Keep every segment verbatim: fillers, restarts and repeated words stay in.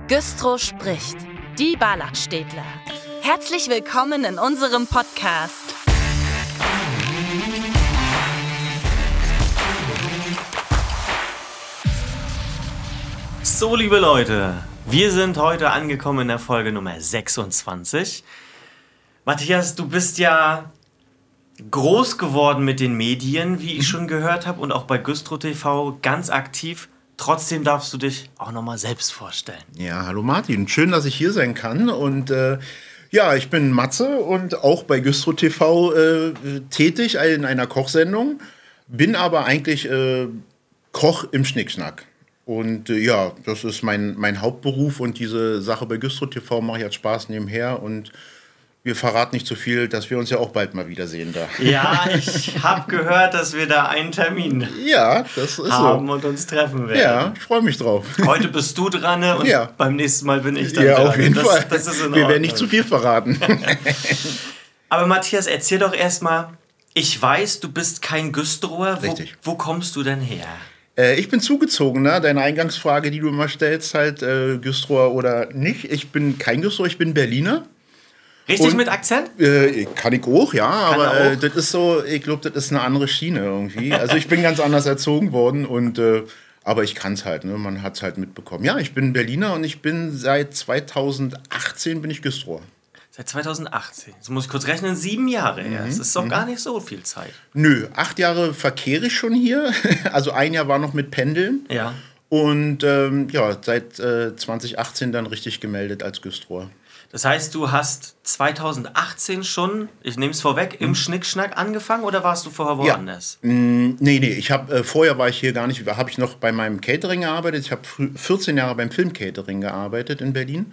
Güstrow spricht, die Barlachstädtler. Herzlich willkommen in unserem Podcast. So, liebe Leute, wir sind heute angekommen in der Folge Nummer sechsundzwanzig. Matthias, du bist ja groß geworden mit den Medien, wie ich schon gehört habe, und auch bei Güstrow T V ganz aktiv. Trotzdem darfst du dich auch nochmal selbst vorstellen. Ja, hallo Martin, schön, dass ich hier sein kann. Und äh, ja, ich bin Matze und auch bei Güstrow T V äh, tätig in einer Kochsendung. Bin aber eigentlich äh, Koch im Schnickschnack. Und äh, ja, das ist mein, mein Hauptberuf und diese Sache bei Güstrow T V mache ich als Spaß nebenher. Und wir verraten nicht zu viel, dass wir uns ja auch bald mal wiedersehen da. Ja, ich habe gehört, dass wir da einen Termin ja, das ist haben so. und uns treffen werden. Ja, ich freue mich drauf. Heute bist du dran und ja. beim nächsten Mal bin ich dann ja, dran. auf jeden das, Fall. Das ist in wir werden Ordnung. nicht zu viel verraten. Aber Matthias, erzähl doch erstmal, ich weiß, du bist kein Güstrower. Richtig. Wo, wo kommst du denn her? Äh, ich bin zugezogen, ne? Deine Eingangsfrage, die du immer stellst, halt äh, Güstrower oder nicht. Ich bin kein Güstrower, ich bin Berliner. Richtig Und, mit Akzent? Äh, kann ich auch, ja, Kann aber er äh, auch? das ist so, ich glaube, das ist eine andere Schiene irgendwie. Also ich bin ganz anders erzogen worden und äh, aber ich kann es halt, ne? Man hat es halt mitbekommen. Ja, ich bin Berliner und ich bin seit zweitausendachtzehn bin ich Güstrower. Seit zweitausendachtzehn. Jetzt muss ich kurz rechnen, sieben Jahre her. Das ist doch gar nicht so viel Zeit. Nö, acht Jahre verkehre ich schon hier. Also ein Jahr war noch mit Pendeln. Ja. Und ähm, ja, seit äh, zweitausendachtzehn dann richtig gemeldet als Güstrower. Das heißt, du hast zweitausendachtzehn schon, ich nehme es vorweg, im Schnickschnack angefangen oder warst du vorher woanders? Ja. Mm, nee, nee, ich hab, äh, vorher war ich hier gar nicht, habe ich noch bei meinem Catering gearbeitet. Ich habe vierzehn Jahre beim Filmcatering gearbeitet in Berlin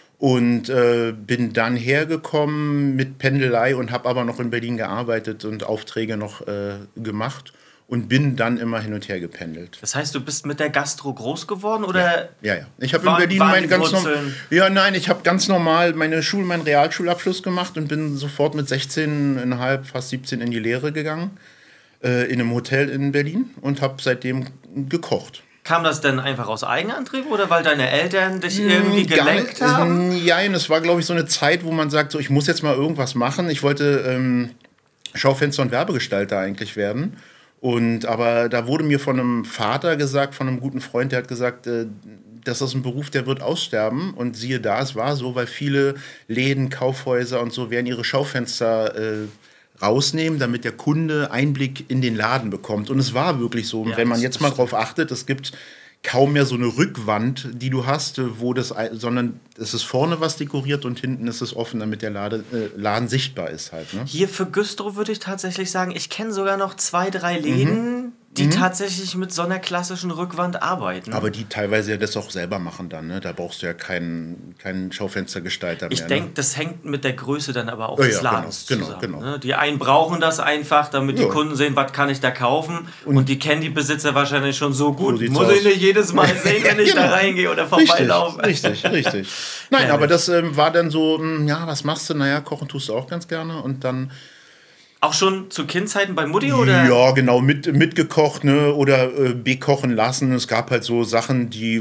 und äh, bin dann hergekommen mit Pendelei und habe aber noch in Berlin gearbeitet und Aufträge noch äh, gemacht. Und bin dann immer hin und her gependelt. Das heißt, du bist mit der Gastro groß geworden, oder? Ja, ja. ja. Ich habe in Waren- Berlin waren meine die ganz normal. Wurzeln- Ja, nein, ich habe ganz normal meine Schul, meinen Realschulabschluss gemacht und bin sofort mit sechzehn Komma fünf, fast siebzehn in die Lehre gegangen. Äh, in einem Hotel in Berlin und habe seitdem gekocht. Kam das denn einfach aus Eigenantrieb oder weil deine Eltern dich irgendwie Gar gelenkt nicht, haben? äh, Nein, es war, glaube ich, so eine Zeit, wo man sagt, so, ich muss jetzt mal irgendwas machen. Ich wollte ähm, Schaufenster- und Werbegestalter eigentlich werden. Und, aber da wurde mir von einem Vater gesagt, von einem guten Freund, der hat gesagt, äh, das ist ein Beruf, der wird aussterben. Und siehe da, es war so, weil viele Läden, Kaufhäuser und so werden ihre Schaufenster äh, rausnehmen, damit der Kunde Einblick in den Laden bekommt. Und es war wirklich so. Und Ja, wenn man das- jetzt das mal stimmt. drauf achtet, es gibt kaum mehr so eine Rückwand, die du hast, äh, wo das, ei- sondern es ist vorne was dekoriert und hinten ist es offen, damit der Lade, äh, Laden sichtbar ist halt. Ne? Hier für Güstrow würde ich tatsächlich sagen, ich kenne sogar noch zwei, drei Läden, die tatsächlich mit so einer klassischen Rückwand arbeiten. Aber die teilweise ja das auch selber machen dann, ne? Da brauchst du ja keinen, keinen Schaufenstergestalter Ich mehr. denke, ne? das hängt mit der Größe dann aber auch Ja, des ja, Ladens genau, zusammen. genau, genau. Ne? Die einen brauchen das einfach, damit die Ja. Kunden sehen, was kann ich da kaufen. Und, die kennen die Besitzer wahrscheinlich schon so gut. sieht's Muss aus. ich nicht jedes Mal sehen, wenn ich Genau. da reingehe oder Richtig, vorbeilaufe. richtig, richtig. Nein, Herrlich. aber das ähm, war dann so, mh, ja, was machst du? Naja, kochen tust du auch ganz gerne. Und dann, Auch schon zu Kindzeiten bei Mutti, oder? ja, genau, mit, mitgekocht, ne? Oder äh, bekochen lassen. Es gab halt so Sachen, die,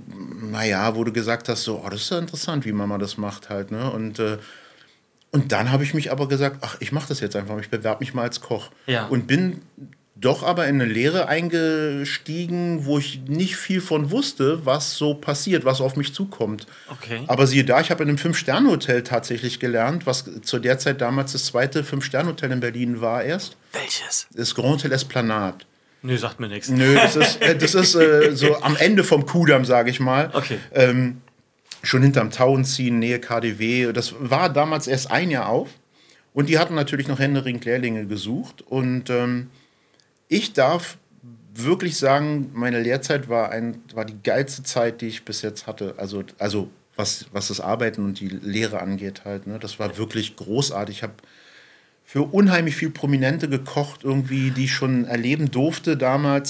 naja, wo du gesagt hast, so, oh, das ist ja interessant, wie Mama das macht halt, ne? Und, äh, und dann habe ich mich aber gesagt, ach, ich mache das jetzt einfach, ich bewerbe mich mal als Koch. Ja. Und bin doch aber in eine Lehre eingestiegen, wo ich nicht viel von wusste, was so passiert, was auf mich zukommt. Okay. Aber siehe da, ich habe in einem Fünf-Sterne-Hotel tatsächlich gelernt, was zu der Zeit damals das zweite Fünf-Sterne-Hotel in Berlin war erst. Welches? Das Grand Hotel Esplanade. Nö, sagt mir nichts. Nö, das ist, äh, das ist äh, so am Ende vom Kudamm, sage ich mal. Okay. Ähm, schon hinterm Tauenziehen, Nähe K D W. Das war damals erst ein Jahr auf. Und die hatten natürlich noch händeringend Lehrlinge gesucht. Und ähm, ich darf wirklich sagen, meine Lehrzeit war, ein, war die geilste Zeit, die ich bis jetzt hatte. Also, also was, was das Arbeiten und die Lehre angeht halt. Ne? Das war wirklich großartig. Ich habe für unheimlich viel Prominente gekocht, irgendwie, die ich schon erleben durfte damals.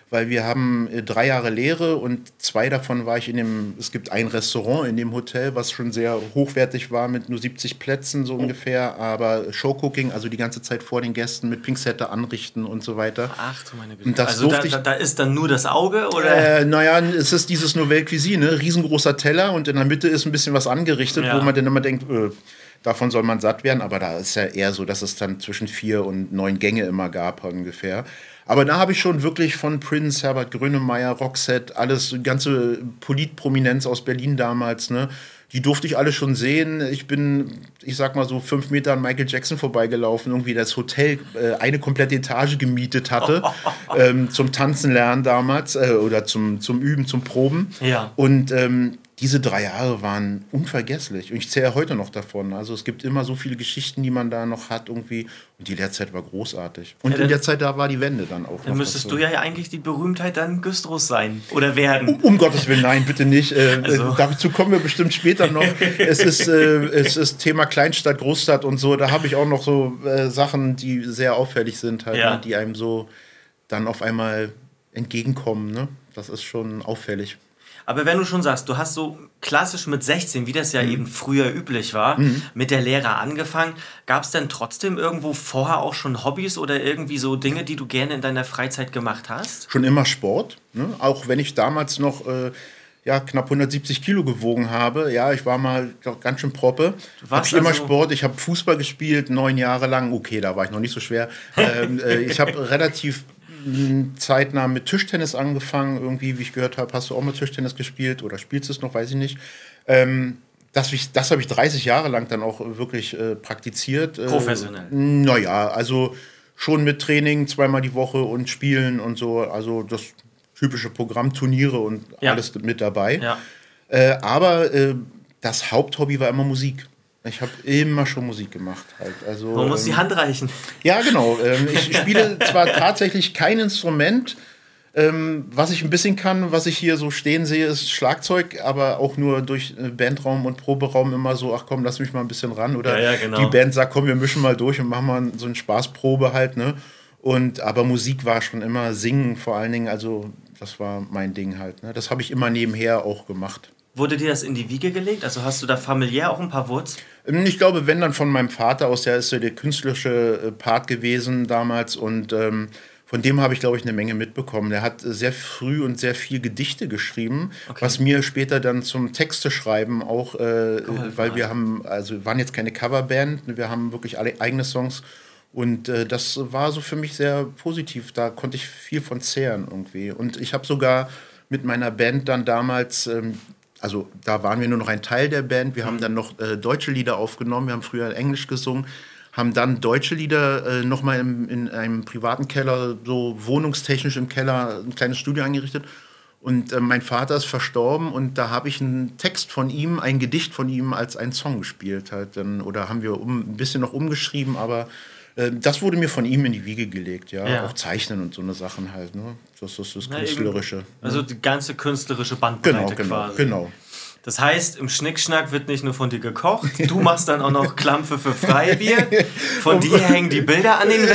weil wir haben äh, drei Jahre Lehre und zwei davon war ich in dem, es gibt ein Restaurant in dem Hotel, was schon sehr hochwertig war mit nur siebzig Plätzen so ungefähr, aber Showcooking, also die ganze Zeit vor den Gästen mit Pinzette anrichten und so weiter. Ach du meine Güte. Und das also da, ich, da, da ist dann nur das Auge, oder? Äh, naja, es ist dieses Nouvelle Cuisine, riesengroßer Teller und in der Mitte ist ein bisschen was angerichtet, ja. wo man dann immer denkt, äh, davon soll man satt werden, aber da ist ja eher so, dass es dann zwischen vier und neun Gänge immer gab ungefähr. Aber da habe ich schon wirklich von Prince, Herbert Grönemeyer, Roxette, alles, die ganze Politprominenz aus Berlin damals, ne? Die durfte ich alle schon sehen. Ich bin, ich sag mal so, fünf Meter an Michael Jackson vorbeigelaufen, irgendwie das Hotel äh, eine komplette Etage gemietet hatte, ähm, zum Tanzen lernen damals, äh, oder zum, zum Üben, zum Proben. Ja. Und ähm, diese drei Jahre waren unvergesslich. Und ich zähle heute noch davon. Also es gibt immer so viele Geschichten, die man da noch hat irgendwie. Und die Lehrzeit war großartig. Und ja, in der Zeit, da war die Wende dann auch. Dann müsstest so. du ja eigentlich die Berühmtheit dann Güstrows sein. Oder werden. Um, um Gottes Willen, nein, bitte nicht. Äh, also. Dazu kommen wir bestimmt später noch. es, ist, äh, es ist Thema Kleinstadt, Großstadt und so. Da habe ich auch noch so äh, Sachen, die sehr auffällig sind, halt, ja. ne, die einem so dann auf einmal entgegenkommen. Ne? Das ist schon auffällig. Aber wenn du schon sagst, du hast so klassisch mit sechzehn, wie das ja mhm. eben früher üblich war, mhm. mit der Lehre angefangen, gab es denn trotzdem irgendwo vorher auch schon Hobbys oder irgendwie so Dinge, die du gerne in deiner Freizeit gemacht hast? Schon immer Sport, ne? Auch wenn ich damals noch äh, ja, knapp hundertsiebzig Kilo gewogen habe. Ja, ich war mal ganz schön proppe. Habe ich immer also Sport. Ich habe Fußball gespielt, neun Jahre lang. Okay, da war ich noch nicht so schwer. ähm, äh, ich habe relativ zeitnah mit Tischtennis angefangen, irgendwie, wie ich gehört habe, hast du auch mal Tischtennis gespielt oder spielst es noch, weiß ich nicht. Ähm, das das habe ich dreißig Jahre lang dann auch wirklich äh, praktiziert. Professionell? Äh, naja, also schon mit Training zweimal die Woche und Spielen und so, also das typische Programm, Turniere und ja. alles mit dabei. Ja. Äh, aber äh, das Haupthobby war immer Musik. Ich habe immer schon Musik gemacht. Halt. Also, Man muss ähm, die Hand reichen. Ja, genau. Ähm, ich spiele zwar tatsächlich kein Instrument, ähm, was ich ein bisschen kann, was ich hier so stehen sehe, ist Schlagzeug, aber auch nur durch Bandraum und Proberaum immer so, ach komm, lass mich mal ein bisschen ran. Oder ja, ja, genau. Die Band sagt, komm, wir mischen mal durch und machen mal so eine Spaßprobe halt. Ne? Und, aber Musik war schon immer Singen vor allen Dingen, also das war mein Ding halt. Ne? Das habe ich immer nebenher auch gemacht. Wurde dir das in die Wiege gelegt? Also hast du da familiär auch ein paar Wurzeln? Ich glaube, wenn dann von meinem Vater aus, der ist ja der künstlerische Part gewesen damals und ähm, von dem habe ich, glaube ich, eine Menge mitbekommen. Der hat sehr früh und sehr viel Gedichte geschrieben, okay. was mir später dann zum Texte schreiben auch, äh, weil wir haben, also wir waren jetzt keine Coverband, wir haben wirklich alle eigene Songs und äh, das war so für mich sehr positiv. Da konnte ich viel von zehren irgendwie. Und ich habe sogar mit meiner Band dann damals ähm, also da waren wir nur noch ein Teil der Band. Wir mhm. haben dann noch äh, deutsche Lieder aufgenommen. Wir haben früher Englisch gesungen, haben dann deutsche Lieder äh, nochmal in einem privaten Keller, so wohnungstechnisch im Keller, ein kleines Studio eingerichtet. Und äh, mein Vater ist verstorben und da habe ich einen Text von ihm, ein Gedicht von ihm als einen Song gespielt. Halt. Dann, oder haben wir um, ein bisschen noch umgeschrieben, aber äh, das wurde mir von ihm in die Wiege gelegt. Ja? Ja. Auch Zeichnen und so eine Sachen halt. Ne? Das ist das Künstlerische. Ja, also die ganze künstlerische Bandbreite genau, quasi. Genau, genau. Das heißt, im Schnickschnack wird nicht nur von dir gekocht, du machst dann auch noch Klampfe für Freibier, von dir hängen die Bilder an den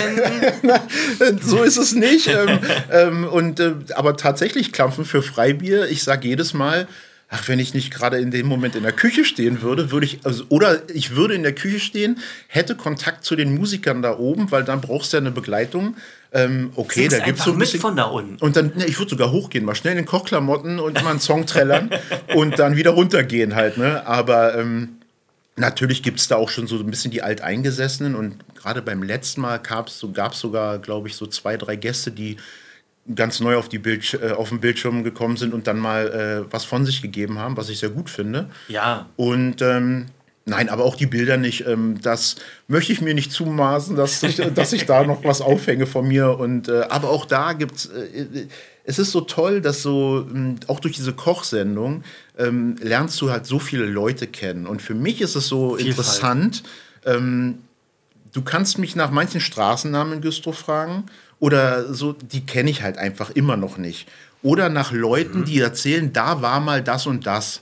Wänden. So ist es nicht. ähm, ähm, und, äh, aber tatsächlich Klampfen für Freibier, ich sage jedes Mal, ach, wenn ich nicht gerade in dem Moment in der Küche stehen würde, würde ich, also, oder ich würde in der Küche stehen, hätte Kontakt zu den Musikern da oben, weil dann brauchst du ja eine Begleitung. Ähm, okay, Singst da gibt's so ein bisschen mit von da unten. Und dann, ne, ich würde sogar hochgehen, mal schnell in den Kochklamotten und mal einen Song trällern und dann wieder runtergehen halt, ne? Aber ähm, natürlich gibt es da auch schon so ein bisschen die Alteingesessenen und gerade beim letzten Mal gab es so, gab's sogar, glaube ich, so zwei, drei Gäste, die ganz neu auf, die Bild, äh, auf den Bildschirm gekommen sind und dann mal äh, was von sich gegeben haben, was ich sehr gut finde. Ja. Und ähm, nein, aber auch die Bilder nicht. Ähm, das möchte ich mir nicht zumaßen, dass ich, dass ich da noch was aufhänge von mir. Und, äh, aber auch da gibt es, äh, es ist so toll, dass so, äh, auch durch diese Kochsendung, äh, lernst du halt so viele Leute kennen. Und für mich ist es so Vielfalt. Interessant, ähm, du kannst mich nach manchen Straßennamen in Güstrow fragen oder so, die kenne ich halt einfach immer noch nicht. Oder nach Leuten, mhm. die erzählen, da war mal das und das.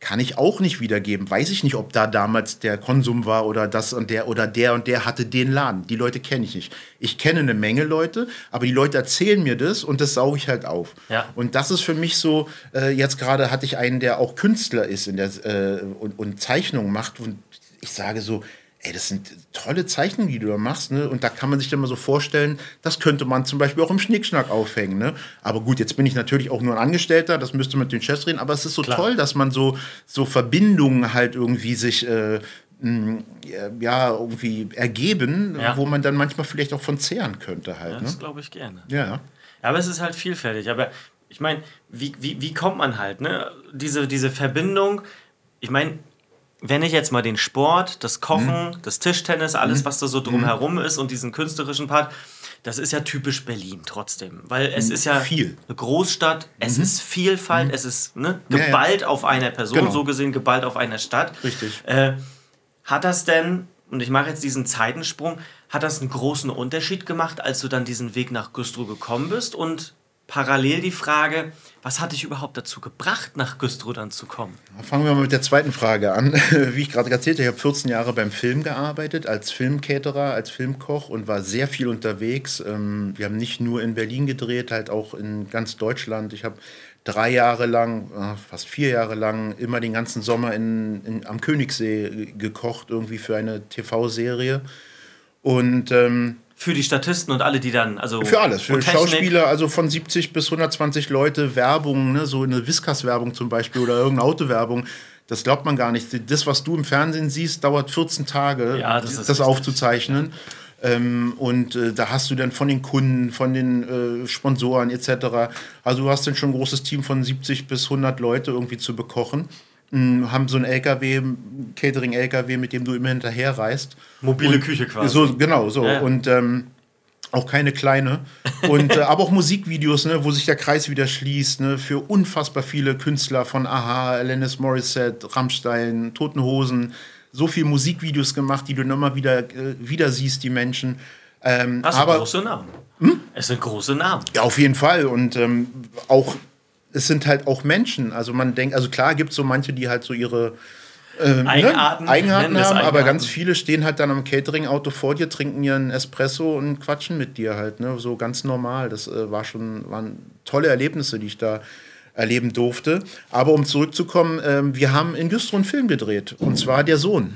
kann ich auch nicht wiedergeben. Weiß ich nicht, ob da damals der Konsum war oder das und der oder der und der hatte den Laden. Die Leute kenne ich nicht. Ich kenne eine Menge Leute, aber die Leute erzählen mir das und das sauge ich halt auf. Ja. Und das ist für mich so, äh, jetzt gerade hatte ich einen, der auch Künstler ist in der, äh, und, und Zeichnungen macht und ich sage so, ey, das sind tolle Zeichnungen, die du da machst, ne? Und da kann man sich dann mal so vorstellen, das könnte man zum Beispiel auch im Schnickschnack aufhängen, ne? Aber gut, jetzt bin ich natürlich auch nur ein Angestellter, das müsste mit den Chefs reden, aber es ist so Klar. toll, dass man so, so Verbindungen halt irgendwie sich äh, mh, ja, irgendwie ergeben, Ja. wo man dann manchmal vielleicht auch von zehren könnte halt, Ja, ne? das glaube ich gerne. Ja. Ja, aber es ist halt vielfältig. Aber ich meine, wie, wie, wie kommt man halt, ne? Diese, diese Verbindung, ich meine, wenn ich jetzt mal den Sport, das Kochen, mhm. das Tischtennis, alles, was da so drumherum ist und diesen künstlerischen Part, das ist ja typisch Berlin trotzdem. Weil es ist ja Viel. eine Großstadt, es Mhm. ist Vielfalt, mhm. es ist ne, Ja, ja. geballt auf einer Person, Genau. so gesehen geballt auf einer Stadt. Richtig. Äh, hat das denn, und ich mache jetzt diesen Zeitensprung, hat das einen großen Unterschied gemacht, als du dann diesen Weg nach Güstrow gekommen bist? Und parallel die Frage, was hat dich überhaupt dazu gebracht, nach Güstrow dann zu kommen? Fangen wir mal mit der zweiten Frage an. Wie ich gerade erzählt habe, ich habe vierzehn Jahre beim Film gearbeitet, als Filmcaterer, als Filmkoch und war sehr viel unterwegs. Wir haben nicht nur in Berlin gedreht, halt auch in ganz Deutschland. Ich habe drei Jahre lang, fast vier Jahre lang, immer den ganzen Sommer in, in, am Königssee gekocht, irgendwie für eine T V-Serie. Und ähm, Für die Statisten und alle, die dann, also für alles, für und Technik. Schauspieler, also von siebzig bis hundertzwanzig Leute, Werbung, ne, so eine Whiskas-Werbung zum Beispiel oder irgendeine Autowerbung, das glaubt man gar nicht. Das, was du im Fernsehen siehst, dauert vierzehn Tage, Ja, das ist das richtig. aufzuzeichnen. Ähm, und äh, da hast du dann von den Kunden, von den äh, Sponsoren et cetera. Also du hast dann schon ein großes Team von siebzig bis hundert Leute irgendwie zu bekochen. Ähm, haben so ein L K W, Catering-L K W, mit dem du immer hinterher reist. Mobile und, Küche quasi. So, genau, so. Ja. Und ähm, auch keine kleine. Und, äh, aber auch Musikvideos, ne, wo sich der Kreis wieder schließt, ne, für unfassbar viele Künstler von Aha, Alanis Morissette, Rammstein, Toten Hosen. So viele Musikvideos gemacht, die du nochmal wieder, äh, wieder siehst, die Menschen. Ähm, Das sind aber große Namen. Es sind große Namen. ja, auf jeden Fall. Und ähm, auch, es sind halt auch Menschen. Also man denkt, also klar gibt es so manche, die halt so ihre ähm, Eigenarten, ne, Eigenarten nennen es haben, aber Eigenarten. ganz viele stehen halt dann am Catering-Auto vor dir, trinken ihren Espresso und quatschen mit dir halt, ne? So ganz normal. Das äh, war schon, waren tolle Erlebnisse, die ich da erleben durfte. Aber um zurückzukommen, ähm, wir haben in Güstrow einen Film gedreht. Und zwar Der Sohn.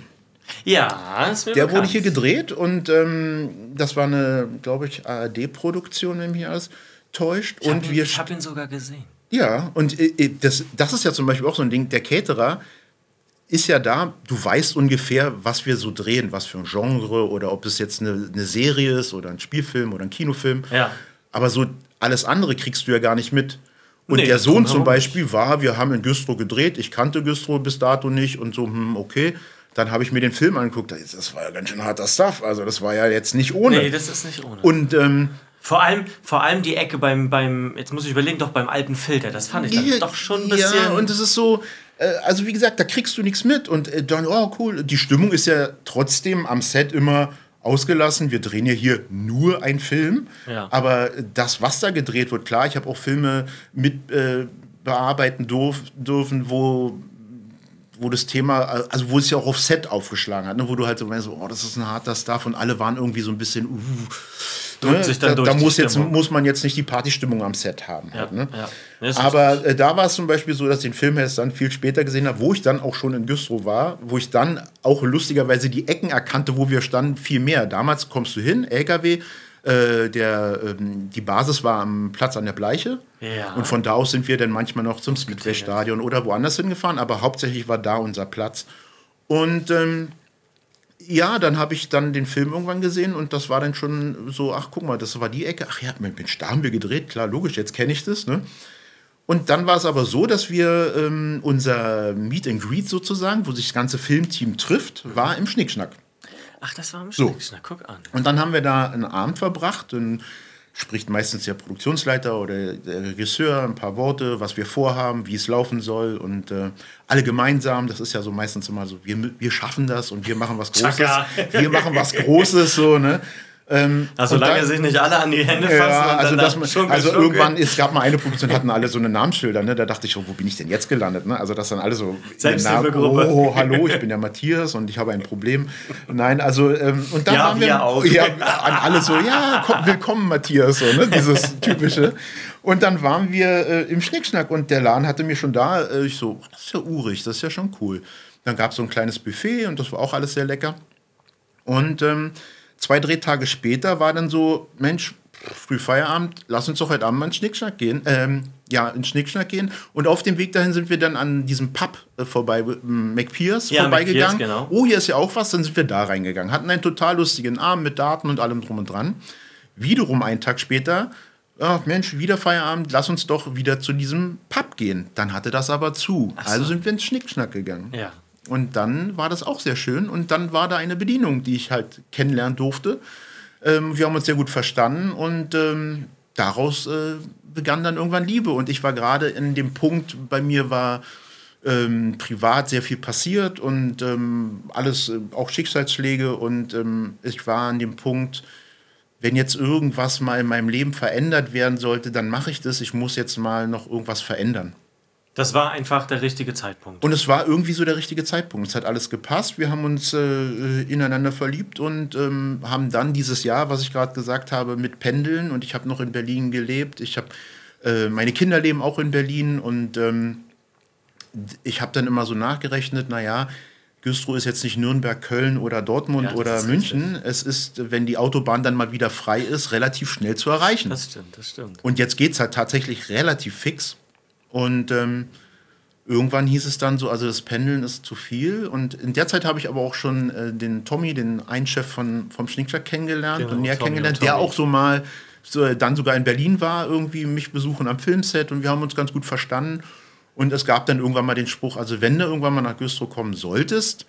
Ja, ist mir Der bekannt. wurde hier gedreht und ähm, das war eine, glaube ich, A R D-Produktion, wenn mich alles täuscht. Ich hab Und ihn, wir ich habe ihn sogar gesehen. ja, und äh, das, das ist ja zum Beispiel auch so ein Ding, der Caterer ist ja da, du weißt ungefähr, was wir so drehen, was für ein Genre oder ob es jetzt eine, eine Serie ist oder ein Spielfilm oder ein Kinofilm. Ja. Aber so alles andere kriegst du ja gar nicht mit. Und Nee, der Sohn drumherum zum Beispiel war, wir haben in Güstrow gedreht, ich kannte Güstrow bis dato nicht und so, hm, okay. Dann habe ich mir den Film angeguckt, das war ja ganz schön harter Stuff, also das war ja jetzt nicht ohne. Nee, das ist nicht ohne. Und ähm, Vor allem, vor allem die Ecke beim, beim, jetzt muss ich überlegen, doch beim alten Filter, das fand ich dann Ja, doch schon ein bisschen... Ja, und es ist so, äh, also wie gesagt, da kriegst du nichts mit. Und äh, dann, oh cool, die Stimmung ist ja trotzdem am Set immer ausgelassen. Wir drehen ja hier nur einen Film. Ja. Aber das, was da gedreht wird, klar, ich habe auch Filme mit äh, bearbeiten durf, dürfen, wo wo das Thema, also wo es ja auch auf Set aufgeschlagen hat, ne? Wo du halt so meinst, oh, das ist ein harter Stuff und alle waren irgendwie so ein bisschen, uh, Drückt ne? sich dann da, durch da die muss, jetzt, Stimmung. muss man jetzt nicht die Partystimmung am Set haben. Ja, halt, ne? ja. Das ist Aber äh, da war es zum Beispiel so, dass ich den Film erst dann viel später gesehen habe, wo ich dann auch schon in Güstrow war, wo ich dann auch lustigerweise die Ecken erkannte, wo wir standen, viel mehr. Damals kommst du hin, L K W, äh, der, ähm, die Basis war am Platz an der Bleiche. Ja. Und von da aus sind wir dann manchmal noch zum Speedway-Stadion oder woanders hingefahren, aber hauptsächlich war da unser Platz. Und ähm, ja, dann habe ich dann den Film irgendwann gesehen und das war dann schon so, ach guck mal, das war die Ecke. Ach ja, Mensch, da haben wir gedreht, klar, logisch, jetzt kenne ich das. Ne? Und dann war es aber so, dass wir ähm, unser Meet and Greet sozusagen, wo sich das ganze Filmteam trifft, war im Schnickschnack. Ach, das war im So. Schnickschnack, guck an. Und dann haben wir da einen Abend verbracht und spricht meistens der Produktionsleiter oder der Regisseur ein paar Worte, was wir vorhaben, wie es laufen soll und äh, alle gemeinsam, das ist ja so meistens immer so, wir, wir schaffen das und wir machen was Großes, Chaka. wir machen was Großes, so, ne? Ähm, also und solange da- sich nicht alle an die Hände fassen Ja, und also, danach dass man, Schunkel, also Schunkel. irgendwann, es gab mal eine Produktion, hatten alle so eine Namensschilder, ne? Da dachte ich, oh, wo bin ich denn jetzt gelandet? Ne? Also dass dann alle so Selbsthilfegruppe. Oh, hallo, ich bin der Matthias und ich habe ein Problem. Nein, also ähm, und dann Ja, waren wir, wir auch. ja, an alle so, ja, komm, willkommen Matthias, so, ne? Dieses typische. Und dann waren wir äh, im Schnickschnack und der Laden hatte mir schon da, äh, ich so, das ist ja urig, das ist ja schon cool. Dann gab es so ein kleines Buffet und das war auch alles sehr lecker. Und ähm, zwei Drehtage später war dann so, Mensch, früh Feierabend, lass uns doch heute Abend mal in Schnickschnack gehen. Ähm, ja, in Schnickschnack gehen. Und auf dem Weg dahin sind wir dann an diesem Pub äh, vorbei, äh, McPeers, Ja, vorbeigegangen. McPeers, genau. Oh, hier ist ja auch was, dann sind wir da reingegangen. Hatten einen total lustigen Abend mit Daten und allem drum und dran. Wiederum einen Tag später, ach Mensch, wieder Feierabend, lass uns doch wieder zu diesem Pub gehen. Dann hatte das aber zu. Ach so. Also sind wir ins Schnickschnack gegangen. Ja. Und dann war das auch sehr schön. Und dann war da eine Bedienung, die ich halt kennenlernen durfte. Ähm, wir haben uns sehr gut verstanden und ähm, daraus äh, begann dann irgendwann Liebe. Und ich war gerade in dem Punkt, bei mir war ähm, privat sehr viel passiert und ähm, alles, äh, auch Schicksalsschläge. Und ähm, ich war an dem Punkt, wenn jetzt irgendwas mal in meinem Leben verändert werden sollte, dann mache ich das. Ich muss jetzt mal noch irgendwas verändern. Das war einfach der richtige Zeitpunkt. Und es war irgendwie so der richtige Zeitpunkt. Es hat alles gepasst. Wir haben uns äh, ineinander verliebt und ähm, haben dann dieses Jahr, was ich gerade gesagt habe, mit Pendeln. Und ich habe noch in Berlin gelebt. Ich habe äh, meine Kinder leben auch in Berlin. Und ähm, ich habe dann immer so nachgerechnet, naja, Güstrow ist jetzt nicht Nürnberg, Köln oder Dortmund Ja, das oder ist München. Es ist, wenn die Autobahn dann mal wieder frei ist, relativ schnell zu erreichen. Das stimmt, das stimmt. Und jetzt geht es halt tatsächlich relativ fix. Und ähm, irgendwann hieß es dann so, also das Pendeln ist zu viel. Und in der Zeit habe ich aber auch schon äh, den Tommy, den einen Chef von, vom Schnickschnack kennengelernt Genau, und näher Tommy kennengelernt, und der Tommy. auch so mal so, dann sogar in Berlin war, irgendwie mich besuchen am Filmset und wir haben uns ganz gut verstanden. Und es gab dann irgendwann mal den Spruch, also wenn du irgendwann mal nach Güstrow kommen solltest,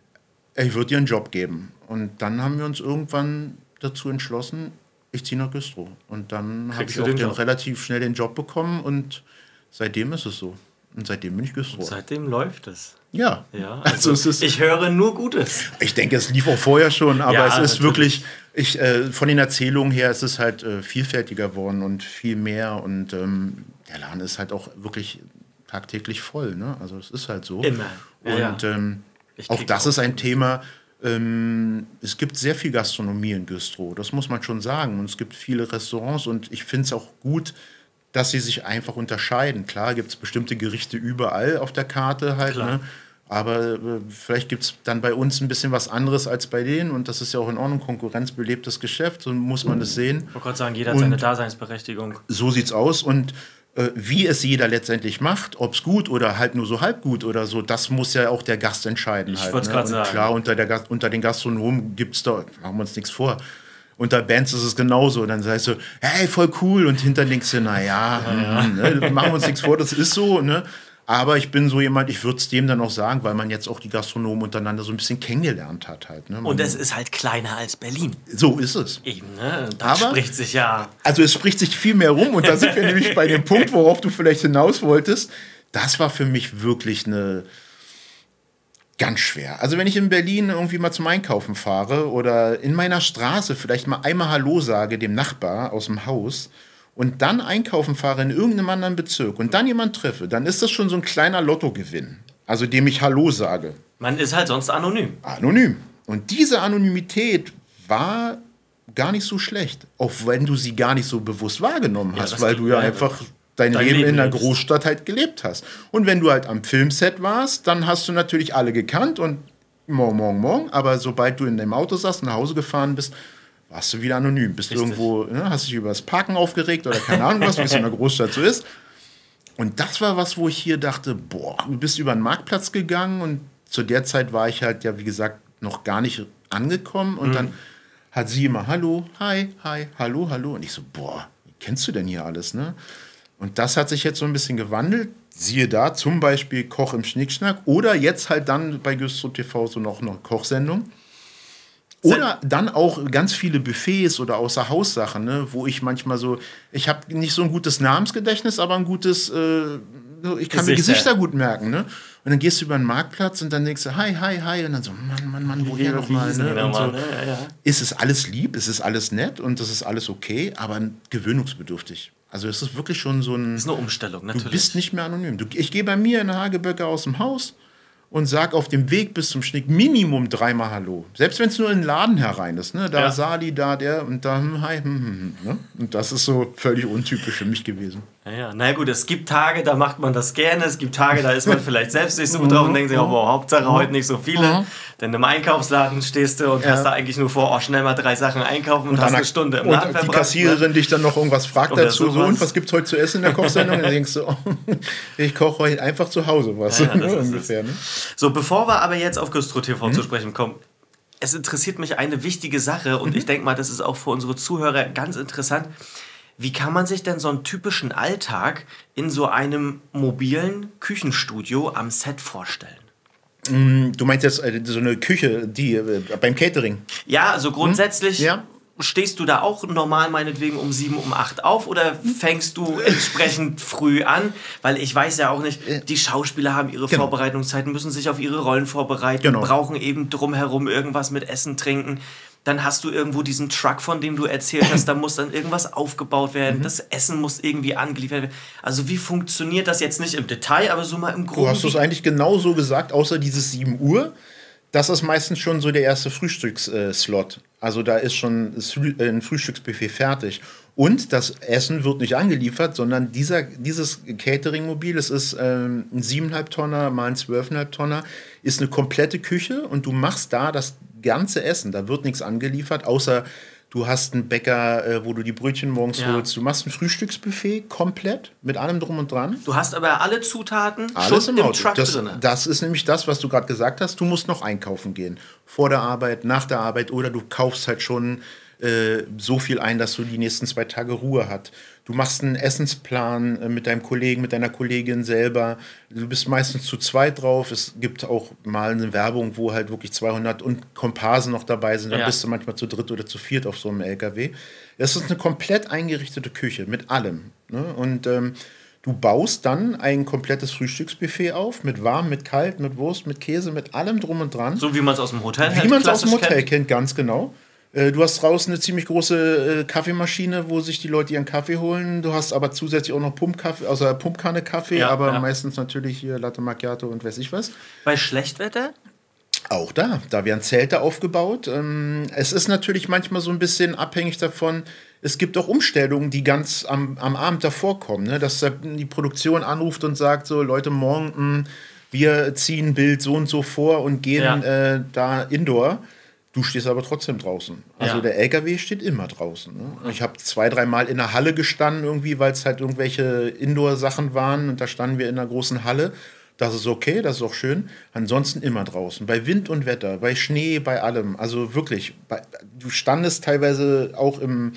ich würde dir einen Job geben. Und dann haben wir uns irgendwann dazu entschlossen, ich ziehe nach Güstrow. Und dann habe ich Kriegst du auch den den Job? relativ schnell den Job bekommen und seitdem ist es so. Und seitdem bin ich Güstrow. Seitdem läuft es. Ja, Ja, also, also, es ist, ich höre nur Gutes. ich denke, es lief auch vorher schon, aber Ja, es ist natürlich. wirklich, ich, äh, von den Erzählungen her, es ist halt äh, vielfältiger geworden und viel mehr und ähm, der Laden ist halt auch wirklich tagtäglich voll, ne? Also es ist halt so. Immer. Ja, und ja. ähm, Ich auch krieg das auch ist ein mit. Thema. Ähm, es gibt sehr viel Gastronomie in Güstrow, das muss man schon sagen. Und es gibt viele Restaurants und ich finde es auch gut, dass sie sich einfach unterscheiden. Klar gibt es bestimmte Gerichte überall auf der Karte halt, Klar. ne? Aber äh, vielleicht gibt es dann bei uns ein bisschen was anderes als bei denen und das ist ja auch in Ordnung, konkurrenzbelebtes Geschäft, so muss man das sehen. Ich wollte gerade sagen, jeder hat Und- seine Daseinsberechtigung. So sieht's aus und äh, wie es jeder letztendlich macht, ob es gut oder halt nur so halb gut oder so, das muss ja auch der Gast entscheiden. Ich halt, wollt's ne? grad Und sagen. Klar, unter, der Gast, unter den Gastronomen gibt es da, machen wir uns nichts vor. Unter Bands ist es genauso. Dann sagst du, hey, voll cool. Und hinter denkst du, naja, ja. ne, machen wir uns nichts vor, das ist so. Ne? Aber ich bin so jemand, ich würde es dem dann auch sagen, weil man jetzt auch die Gastronomen untereinander so ein bisschen kennengelernt hat. Halt, ne? Man, Und es ist halt kleiner als Berlin. so ist es. Eben, ne? Da Aber- spricht sich ja. Also es spricht sich viel mehr rum und da sind wir nämlich bei dem Punkt, worauf du vielleicht hinaus wolltest. Das war für mich wirklich eine ganz schwer. Also wenn ich in Berlin irgendwie mal zum Einkaufen fahre oder in meiner Straße vielleicht mal einmal Hallo sage dem Nachbar aus dem Haus und dann einkaufen fahre in irgendeinem anderen Bezirk und dann jemand treffe, dann ist das schon so ein kleiner Lottogewinn. Also dem ich Hallo sage. Man ist halt sonst anonym. Anonym. Und diese Anonymität war gar nicht so schlecht, auch wenn du sie gar nicht so bewusst wahrgenommen Ja, hast, das weil geht, du ja ja. einfach dein, Dein Leben, Leben in der lebst. Großstadt halt gelebt hast. Und wenn du halt am Filmset warst, dann hast du natürlich alle gekannt und morgen, morgen, morgen, aber sobald du in deinem Auto saßt und nach Hause gefahren bist, warst du wieder anonym. Bist Richtig. irgendwo, ne, hast dich über das Parken aufgeregt oder keine Ahnung was, wie es in der Großstadt so ist. Und das war was, wo ich hier dachte, boah, du bist über den Marktplatz gegangen und zu der Zeit war ich halt ja, wie gesagt, noch gar nicht angekommen und dann hat sie immer Hallo, hi, hi, hallo, hallo und ich so, boah, wie kennst du denn hier alles, ne? Und das hat sich jetzt so ein bisschen gewandelt. Siehe da, zum Beispiel Koch im Schnickschnack oder jetzt halt dann bei Güstrow T V so noch eine Kochsendung. Oder dann auch ganz viele Buffets oder Außerhaussachen, ne, wo ich manchmal so, ich habe nicht so ein gutes Namensgedächtnis, aber ein gutes äh, so, ich kann mir Gesichter gut merken, ne? Und dann gehst du über den Marktplatz und dann denkst du, hi, hi, hi. Und dann so, Mann, Mann, Mann, woher nochmal? Ne? So. Ne? Ja, ja. Ist es alles lieb, ist es alles nett und das ist alles okay, aber gewöhnungsbedürftig. Also es ist wirklich schon so ein... Das ist eine Umstellung, natürlich. Du bist nicht mehr anonym. Du, ich gehe bei mir in der Hageböcke aus dem Haus und sag auf dem Weg bis zum Schnick Minimum dreimal Hallo. Selbst wenn es nur in den Laden herein ist. Ne? Da ja. Sali, da der und da hm, hi. Hm, hm, hm, ne? Und das ist so völlig untypisch für mich gewesen. Ja, ja. Na gut, es gibt Tage, da macht man das gerne. Es gibt Tage, da ist man vielleicht selbst nicht so gut drauf und denkt sich, oh, wow, Hauptsache heute nicht so viele. Mhm. Denn im Einkaufsladen stehst du und ja. hast da eigentlich nur vor, oh, schnell mal drei Sachen einkaufen und, und hast eine Stunde im Laden verbracht. Und die Kassiererin dich dann noch irgendwas fragt Oder dazu, so, und was gibt's heute zu essen in der Kochsendung? Und dann denkst du, oh, ich koche heute einfach zu Hause was. Ja, ja, ungefähr, ne? So, bevor wir aber jetzt auf Güstrow T V mhm. zu sprechen kommen, es interessiert mich eine wichtige Sache und mhm. ich denke mal, das ist auch für unsere Zuhörer ganz interessant. Wie kann man sich denn so einen typischen Alltag in so einem mobilen Küchenstudio am Set vorstellen? Du meinst jetzt so eine Küche, die äh, beim Catering? Ja, also grundsätzlich hm? ja. stehst du da auch normal meinetwegen um sieben, um acht auf oder fängst du entsprechend früh an? Weil ich weiß ja auch nicht, die Schauspieler haben ihre genau. Vorbereitungszeiten, müssen sich auf ihre Rollen vorbereiten, genau. brauchen eben drumherum irgendwas mit Essen, Trinken. Dann hast du irgendwo diesen Truck, von dem du erzählt hast, da muss dann irgendwas aufgebaut werden, mhm. das Essen muss irgendwie angeliefert werden. Also wie funktioniert das jetzt nicht im Detail, aber so mal im Grunde? Du hast es eigentlich genau so gesagt, außer dieses sieben Uhr. Das ist meistens schon so der erste Frühstücksslot. Also da ist schon ein Frühstücksbuffet fertig. Und das Essen wird nicht angeliefert, sondern dieser, dieses Catering-Mobil, es ist ähm, ein siebeneinhalb Tonner mal ein zwölfeinhalb Tonner, ist eine komplette Küche und du machst da das ganze Essen. Da wird nichts angeliefert, außer du hast einen Bäcker, äh, wo du die Brötchen morgens ja. holst. Du machst ein Frühstücksbuffet komplett mit allem drum und dran. Du hast aber alle Zutaten Alles schon im, im Truck das, drin. Das ist nämlich das, was du gerade gesagt hast. Du musst noch einkaufen gehen. Vor der Arbeit, nach der Arbeit oder du kaufst halt schon äh, so viel ein, dass du die nächsten zwei Tage Ruhe hast. Du machst einen Essensplan äh, mit deinem Kollegen, mit deiner Kollegin selber. Du bist meistens zu zweit drauf. Es gibt auch mal eine Werbung, wo halt wirklich zweihundert und Komparsen noch dabei sind. Dann ja. bist du manchmal zu dritt oder zu viert auf so einem L K W. Das ist eine komplett eingerichtete Küche mit allem. Ne? Und ähm, du baust dann ein komplettes Frühstücksbuffet auf, mit warm, mit kalt, mit Wurst, mit Käse, mit allem drum und dran. So wie man es aus dem Hotel kennt. Wie man es aus dem Hotel kennt. kennt, ganz genau. Du hast draußen eine ziemlich große äh, Kaffeemaschine, wo sich die Leute ihren Kaffee holen. Du hast aber zusätzlich auch noch Pumpkaffee, also Pumpkanne Kaffee, ja, aber ja. meistens natürlich hier Latte Macchiato und weiß ich was. Bei Schlechtwetter? Auch da. Da werden Zelte aufgebaut. Ähm, es ist natürlich manchmal so ein bisschen abhängig davon. Es gibt auch Umstellungen, die ganz am, am Abend davor kommen. Ne? Dass die Produktion anruft und sagt so, Leute, morgen, mh, wir ziehen Bild so und so vor und gehen ja. äh, da indoor. Du stehst aber trotzdem draußen. Also ja. der L K W steht immer draußen. Ne? Ich habe zwei, dreimal in der Halle gestanden, irgendwie, weil es halt irgendwelche Indoor-Sachen waren. Und da standen wir in einer großen Halle. Das ist okay, das ist auch schön. Ansonsten immer draußen. Bei Wind und Wetter, bei Schnee, bei allem. Also wirklich, bei, du standest teilweise auch im,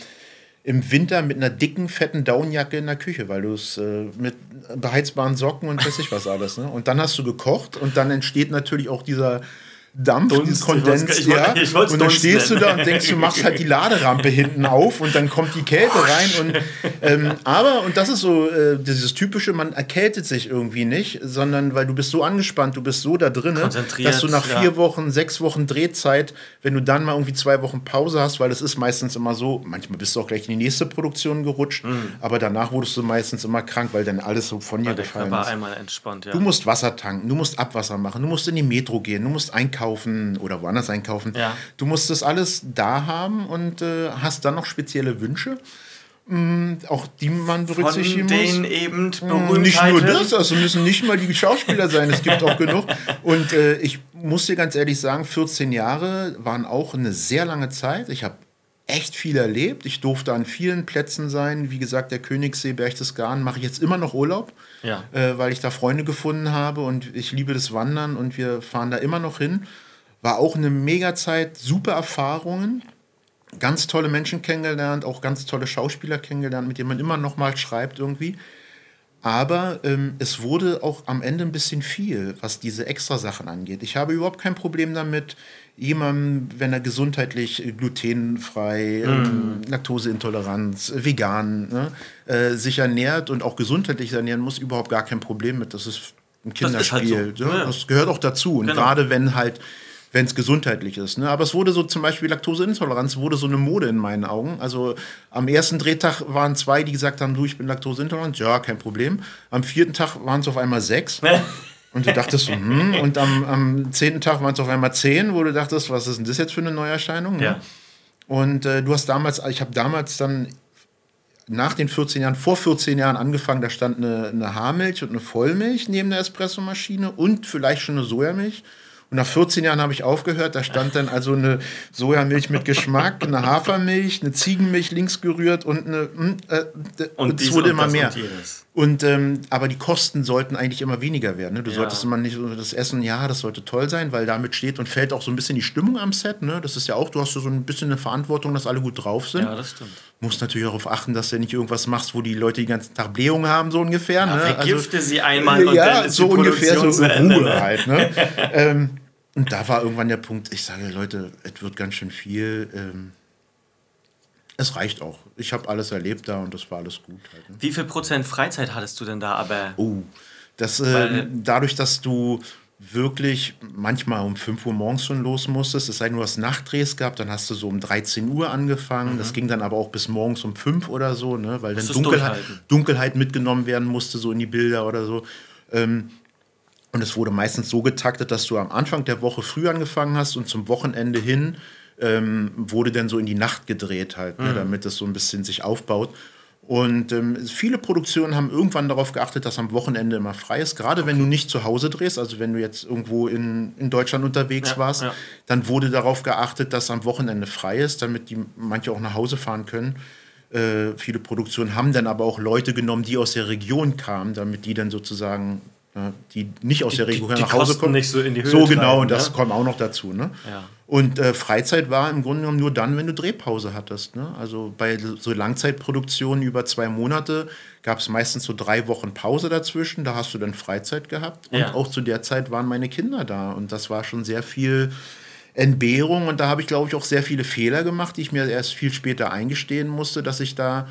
im Winter mit einer dicken, fetten Downjacke in der Küche, weil du es äh, mit beheizbaren Socken und weiß ich was alles. Ne? Und dann hast du gekocht und dann entsteht natürlich auch dieser Dampf, Dunst, dieses Kondens, ich ja. Ich und dann stehst nennen. du da und denkst, du machst halt die Laderampe hinten auf und dann kommt die Kälte rein. Und, ähm, aber, und das ist so äh, dieses Typische, man erkältet sich irgendwie nicht, sondern weil du bist so angespannt, du bist so da drin, dass du nach vier ja. Wochen, sechs Wochen Drehzeit, wenn du dann mal irgendwie zwei Wochen Pause hast, weil es ist meistens immer so, manchmal bist du auch gleich in die nächste Produktion gerutscht, mhm. aber danach wurdest du meistens immer krank, weil dann alles so von dir gefallen ist. Einmal entspannt, ja. Du musst Wasser tanken, du musst Abwasser machen, du musst in die Metro gehen, du musst einkaufen oder woanders einkaufen. Ja. Du musst das alles da haben und äh, hast dann noch spezielle Wünsche, mh, auch die man berücksichtigen Von muss. Von denen eben Berühmtheiten. Nicht nur das, also müssen nicht mal die Schauspieler sein, es gibt auch genug. Und äh, ich muss dir ganz ehrlich sagen, vierzehn Jahre waren auch eine sehr lange Zeit. Ich habe echt viel erlebt. Ich durfte an vielen Plätzen sein. Wie gesagt, der Königssee, Berchtesgaden, mache ich jetzt immer noch Urlaub, ja. äh, weil ich da Freunde gefunden habe und ich liebe das Wandern und wir fahren da immer noch hin. War auch eine Mega-Zeit, super Erfahrungen, ganz tolle Menschen kennengelernt, auch ganz tolle Schauspieler kennengelernt, mit denen man immer noch mal schreibt irgendwie. Aber ähm, es wurde auch am Ende ein bisschen viel, was diese Extrasachen angeht. Ich habe überhaupt kein Problem damit, jemandem, wenn er gesundheitlich äh, glutenfrei, mm. ähm, Laktoseintoleranz, äh, vegan, ne, äh, sich ernährt und auch gesundheitlich ernähren muss, überhaupt gar kein Problem mit. Das ist ein Kinderspiel. Das, halt so. ja. Das gehört auch dazu. Und genau. gerade wenn halt wenn es gesundheitlich ist. Ne? Aber es wurde so zum Beispiel Laktoseintoleranz wurde so eine Mode in meinen Augen. Also am ersten Drehtag waren zwei, die gesagt haben, du, ich bin laktoseintolerant. Ja, kein Problem. Am vierten Tag waren es auf einmal sechs. Und du dachtest so, hm. Und am, am zehnten Tag waren es auf einmal zehn, wo du dachtest, was ist denn das jetzt für eine Neuerscheinung? Ne? Ja. Und äh, du hast damals, ich habe damals dann nach den vierzehn Jahren, vor vierzehn Jahren angefangen, da stand eine, eine Haarmilch und eine Vollmilch neben der Espressomaschine und vielleicht schon eine Sojamilch. Und nach vierzehn Jahren habe ich aufgehört, da stand dann also eine Sojamilch mit Geschmack, eine Hafermilch, eine Ziegenmilch links gerührt und eine äh, und es wurde immer mehr. Und ähm, aber die Kosten sollten eigentlich immer weniger werden. Ne? Du ja. solltest immer nicht das Essen, ja, das sollte toll sein, weil damit steht und fällt auch so ein bisschen die Stimmung am Set. Ne? Das ist ja auch, du hast so ein bisschen eine Verantwortung, dass alle gut drauf sind. Ja, das stimmt. Musst natürlich darauf achten, dass du nicht irgendwas machst, wo die Leute den ganzen Tag Blähungen haben, so ungefähr. Ja, ne? Vergifte also, sie einmal und ja, dann ist so die ungefähr Produktion so in zu Ende, Ruhe ne? halt. Ne? ähm, und da war irgendwann der Punkt, ich sage, Leute, es wird ganz schön viel. Ähm, es reicht auch. Ich habe alles erlebt da und das war alles gut. Halt, ne? Wie viel Prozent Freizeit hattest du denn da? Aber oh, das, äh, dadurch, dass du wirklich manchmal um fünf Uhr morgens schon los musstest, es sei denn, du hast Nachtdrehs gehabt, dann hast du so um dreizehn Uhr angefangen. Mhm. Das ging dann aber auch bis morgens um fünf oder so, ne? Weil dann Dunkelheit, Dunkelheit mitgenommen werden musste, so in die Bilder oder so. Ähm, und es wurde meistens so getaktet, dass du am Anfang der Woche früh angefangen hast und zum Wochenende hin ähm, wurde dann so in die Nacht gedreht halt, ne? Mhm. Damit es so ein bisschen sich aufbaut. Und ähm, viele Produktionen haben irgendwann darauf geachtet, dass am Wochenende immer frei ist. Gerade okay. wenn du nicht zu Hause drehst, also wenn du jetzt irgendwo in, in Deutschland unterwegs ja, warst, ja. dann wurde darauf geachtet, dass am Wochenende frei ist, damit die manche auch nach Hause fahren können. Äh, viele Produktionen haben dann aber auch Leute genommen, die aus der Region kamen, damit die dann sozusagen, äh, die nicht aus die, der Region die, nach Hause die kommen. Nicht so in die Höhe so genau, treiben, und das ne? kommt auch noch dazu. Ne? Ja. Und äh, Freizeit war im Grunde genommen nur dann, wenn du Drehpause hattest. Ne? Also bei so Langzeitproduktionen über zwei Monate gab es meistens so drei Wochen Pause dazwischen. Da hast du dann Freizeit gehabt. Und ja. auch zu der Zeit waren meine Kinder da. Und das war schon sehr viel Entbehrung. Und da habe ich, glaube ich, auch sehr viele Fehler gemacht, die ich mir erst viel später eingestehen musste, dass ich da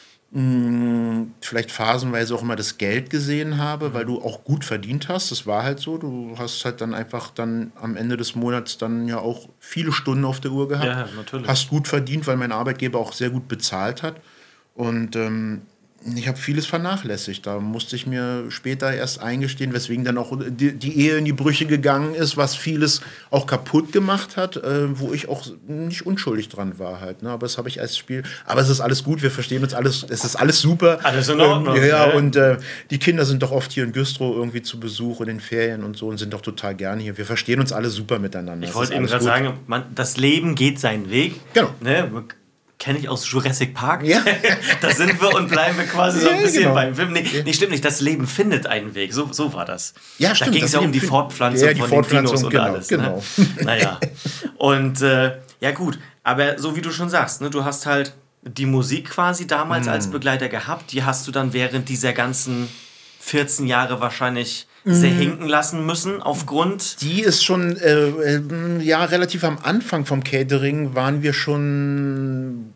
mh, vielleicht phasenweise auch immer das Geld gesehen habe, weil du auch gut verdient hast. Das war halt so. Du hast halt dann einfach dann am Ende des Monats dann ja auch viele Stunden auf der Uhr gehabt. Ja, natürlich. Hast gut verdient, weil mein Arbeitgeber auch sehr gut bezahlt hat. Und ähm, ich habe vieles vernachlässigt. Da musste ich mir später erst eingestehen, weswegen dann auch die, die Ehe in die Brüche gegangen ist, was vieles auch kaputt gemacht hat, äh, wo ich auch nicht unschuldig dran war halt. Ne? Aber das habe ich als Spiel. Aber es ist alles gut, wir verstehen uns alles, es ist alles super. Alles in Ordnung. Ähm, ja, ja, und äh, die Kinder sind doch oft hier in Güstrow irgendwie zu Besuch in den Ferien und so und sind doch total gerne hier. Wir verstehen uns alle super miteinander. Ich wollte eben gerade sagen, man, das Leben geht seinen Weg. Genau. Ne? Kenne ich aus Jurassic Park. Ja. Da sind wir und bleiben wir quasi so ein ja, bisschen genau. beim Film. Nee, nee, stimmt nicht. Das Leben findet einen Weg. So, so war das. Ja, stimmt. Da ging es ja um die Fortpflanzung ja, die von Fortpflanzung, den Dinos genau, und alles. Genau. Ne? Naja. Und äh, ja gut, aber so wie du schon sagst, ne, du hast halt die Musik quasi damals mm. als Begleiter gehabt. Die hast du dann während dieser ganzen vierzehn Jahre wahrscheinlich sehr hinken lassen müssen aufgrund... Die ist schon, äh, äh, ja, relativ am Anfang vom Catering waren wir schon,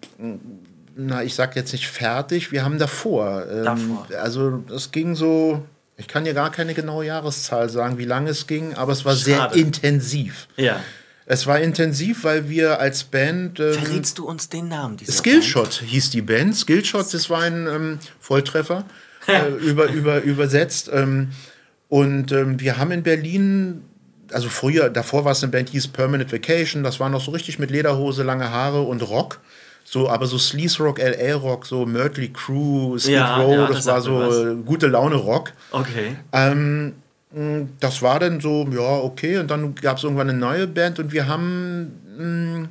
na, ich sag jetzt nicht fertig, wir haben davor. Ähm, davor. Also es ging so, ich kann dir gar keine genaue Jahreszahl sagen, wie lange es ging, aber es war Schade. sehr intensiv. Ja. Es war intensiv, weil wir als Band... Ähm, Verrätst du uns den Namen dieser Skillshot Band? hieß die Band. Skillshot, das war ein ähm, Volltreffer, äh, über, über, übersetzt. Ähm, Und ähm, wir haben in Berlin, also früher, davor war es eine Band, die hieß Permanent Vacation, das war noch so richtig mit Lederhose, lange Haare und Rock. So, aber so Sleaze Rock, L A Rock, so Mötley Crüe, Skid ja, Row, ja, das, das war so was. gute Laune Rock. Okay. Ähm, das war dann so, ja, okay. Und dann gab es irgendwann eine neue Band und wir haben mh,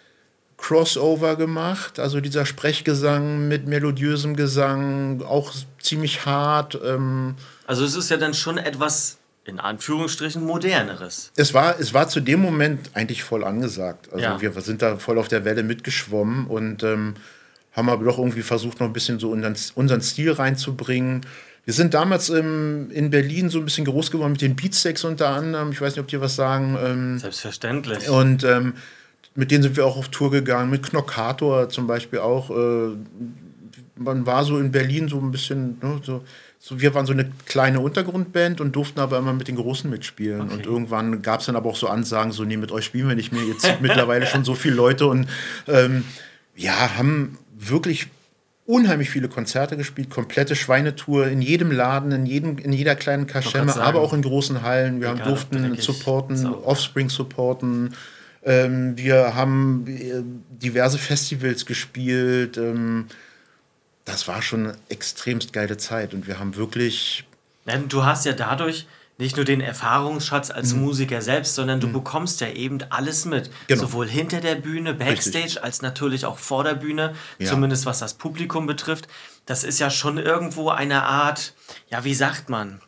Crossover gemacht, also dieser Sprechgesang mit melodiösem Gesang, auch ziemlich hart. Ähm, Also es ist ja dann schon etwas, in Anführungsstrichen, moderneres. Es war, es war zu dem Moment eigentlich voll angesagt. Also ja. wir sind da voll auf der Welle mitgeschwommen und ähm, haben aber doch irgendwie versucht, noch ein bisschen so unseren, unseren Stil reinzubringen. Wir sind damals ähm, in Berlin so ein bisschen groß geworden mit den Beatsteaks unter anderem. Ich weiß nicht, ob die was sagen. Ähm, Selbstverständlich. Und ähm, mit denen sind wir auch auf Tour gegangen. Mit Knockator zum Beispiel auch. Äh, man war so in Berlin so ein bisschen, ne, so, so, wir waren so eine kleine Untergrundband und durften aber immer mit den Großen mitspielen. Okay. Und irgendwann gab es dann aber auch so Ansagen, so, nee, mit euch spielen wir nicht mehr. Jetzt sind mittlerweile schon so viele Leute und ähm, ja, haben wirklich unheimlich viele Konzerte gespielt, komplette Schweinetour in jedem Laden, in, jedem, in jeder kleinen Kaschemme, aber auch in großen Hallen. Wir haben, durften supporten, Offspring supporten. Ähm, wir haben diverse Festivals gespielt. Ähm, das war schon eine extremst geile Zeit und wir haben wirklich... Du hast ja dadurch nicht nur den Erfahrungsschatz als mhm. Musiker selbst, sondern du mhm. bekommst ja eben alles mit. Genau. Sowohl hinter der Bühne, Backstage, Richtig. als natürlich auch vor der Bühne, ja. zumindest was das Publikum betrifft. Das ist ja schon irgendwo eine Art, ja, wie sagt man,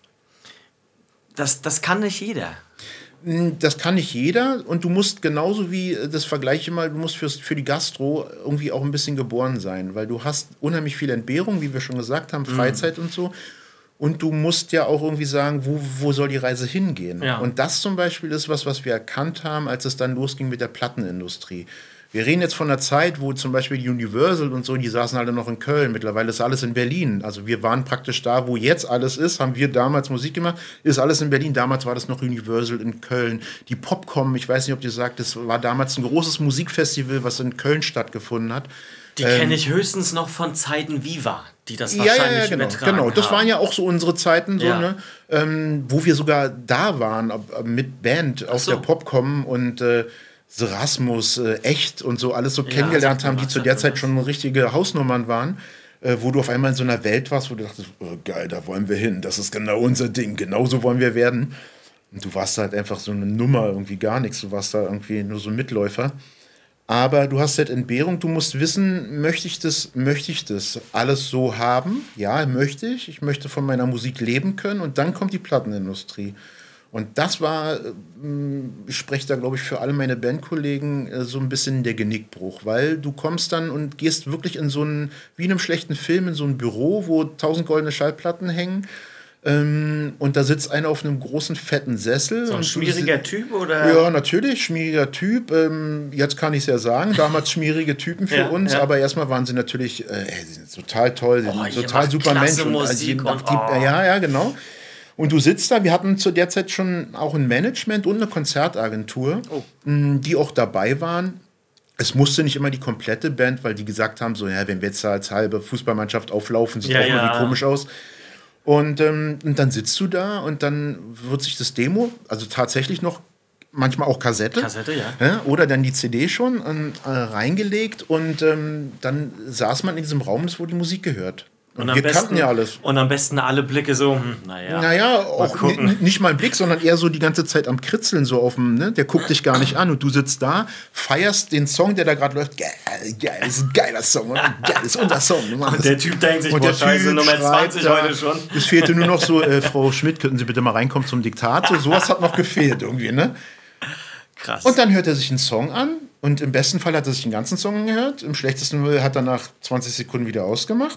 das, das kann nicht jeder. Das kann nicht jeder und du musst genauso wie, das vergleiche mal, du musst für, für die Gastro irgendwie auch ein bisschen geboren sein, weil du hast unheimlich viel Entbehrung, wie wir schon gesagt haben, Freizeit mhm. und so. Und du musst ja auch irgendwie sagen, wo, wo soll die Reise hingehen? Ja. Und das zum Beispiel ist was, was wir erkannt haben, als es dann losging mit der Plattenindustrie. Wir reden jetzt von einer Zeit, wo zum Beispiel Universal und so, die saßen alle noch in Köln. Mittlerweile ist alles in Berlin. Also wir waren praktisch da, wo jetzt alles ist, haben wir damals Musik gemacht, ist alles in Berlin. Damals war das noch Universal in Köln. Die Popcom, ich weiß nicht, ob ihr sagt, das war damals ein großes Musikfestival, was in Köln stattgefunden hat. Die ähm, kenne ich höchstens noch von Zeiten Viva, die das wahrscheinlich ja, ja, ja, genau, mittragen genau. Das haben. waren ja auch so unsere Zeiten, so, ja. ne? ähm, wo wir sogar da waren, mit Band auf so. der Popcom und äh, Serasmus, äh, Echt und so alles so ja, kennengelernt haben, die zu der Zeit schon richtige Hausnummern waren, äh, wo du auf einmal in so einer Welt warst, wo du dachtest, oh, geil, da wollen wir hin, das ist genau unser Ding, genauso wollen wir werden. Und du warst halt einfach so eine Nummer, irgendwie gar nichts, du warst da irgendwie nur so ein Mitläufer. Aber du hast halt Entbehrung, du musst wissen, möchte ich das, möchte ich das alles so haben? Ja, möchte ich. Ich möchte von meiner Musik leben können und dann kommt die Plattenindustrie. Und das war, ich spreche da, glaube ich, für alle meine Bandkollegen so ein bisschen der Genickbruch, weil du kommst dann und gehst wirklich in so einen, wie in einem schlechten Film, in so ein Büro, wo tausend goldene Schallplatten hängen. Ähm, und da sitzt einer auf einem großen, fetten Sessel. So ein und schmieriger si- Typ, oder? Ja, natürlich, schmieriger Typ. Ähm, jetzt kann ich es ja sagen, damals schmierige Typen für ja, uns, ja. aber aber erstmal waren sie natürlich äh, sie sind total toll, sie oh, sind total super Menschen. Musik und, die, oh. Ja, ja, genau. Und du sitzt da, wir hatten zu der Zeit schon auch ein Management und eine Konzertagentur, oh. die auch dabei waren. Es musste nicht immer die komplette Band, weil die gesagt haben, so, ja, wenn wir jetzt als halbe Fußballmannschaft auflaufen, sieht ja, auch irgendwie ja. komisch aus. Und, ähm, und dann sitzt du da und dann wird sich das Demo, also tatsächlich noch, manchmal auch Kassette, Kassette ja. äh, oder dann die C D schon äh, reingelegt und ähm, dann saß man in diesem Raum, das wurde die Musik gehört. Und, und wir besten, kannten ja alles. Und am besten alle Blicke so, hm, naja. Naja, auch n- nicht mal ein Blick, sondern eher so die ganze Zeit am Kritzeln, so auf dem, ne? Der guckt dich gar nicht an und du sitzt da, feierst den Song, der da gerade läuft. Geil, geil, das ist ein geiler Song, oder? Geil, ist unser Song. Und der Typ denkt sich, boah, scheiße, Nummer zwanzig da, heute schon. Es fehlte nur noch so, äh, Frau Schmidt, könnten Sie bitte mal reinkommen zum Diktat? So, sowas hat noch gefehlt irgendwie, ne? Krass. Und dann hört er sich einen Song an und im besten Fall hat er sich den ganzen Song angehört, im schlechtesten Fall hat er nach zwanzig Sekunden wieder ausgemacht.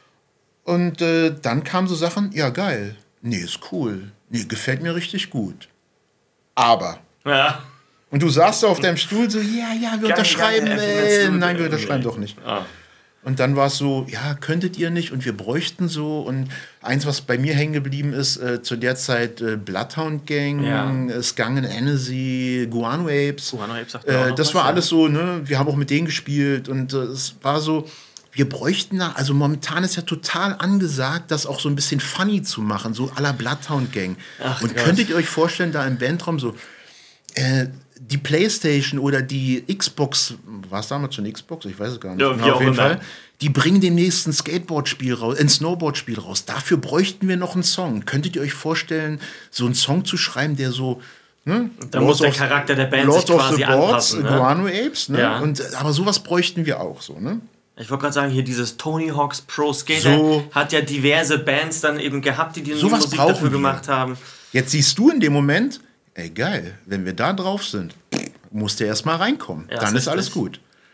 Und äh, dann kamen so Sachen, ja geil, nee, ist cool, nee, gefällt mir richtig gut. Aber. Ja. Und du saßt da auf deinem Stuhl so, ja, ja, wir Geil, unterschreiben, geil, äh, äh, nein, wir unterschreiben doch nicht. Ah. Und dann war es so, ja, könntet ihr nicht und wir bräuchten so. Und eins, was bei mir hängen geblieben ist, äh, zu der Zeit äh, Bloodhound Gang, ja. äh, Skunk and Annecy, Guano Apes. Guano Apes sagt äh, auch das was, war ja. alles so, ne, wir haben auch mit denen gespielt und äh, es war so, wir bräuchten da, also momentan ist ja total angesagt, das auch so ein bisschen funny zu machen, so à la Bloodhound Gang. Ach, und Gott. könntet ihr euch vorstellen, da im Bandraum so, äh, die Playstation oder die Xbox, war es damals schon Xbox? Ich weiß es gar nicht. Ja, Na, wie auf auch jeden immer. Fall. Die bringen demnächst ein Skateboard-Spiel raus, ein Snowboard-Spiel raus. Dafür bräuchten wir noch einen Song. Könntet ihr euch vorstellen, so einen Song zu schreiben, der so, ne? Da muss der Charakter der Band Lords sich of quasi the Boards, anpassen. Ne? Guano Apes, ne? Ja. Und, aber sowas bräuchten wir auch so, ne? Ich wollte gerade sagen, hier dieses Tony Hawk's Pro Skater So. hat ja diverse Bands dann eben gehabt, die die Sowas Musik brauchen dafür wir. gemacht haben. Jetzt siehst du in dem Moment, ey geil, wenn wir da drauf sind, muss der erst mal reinkommen. Ja, Dann ist ist alles richtig. gut.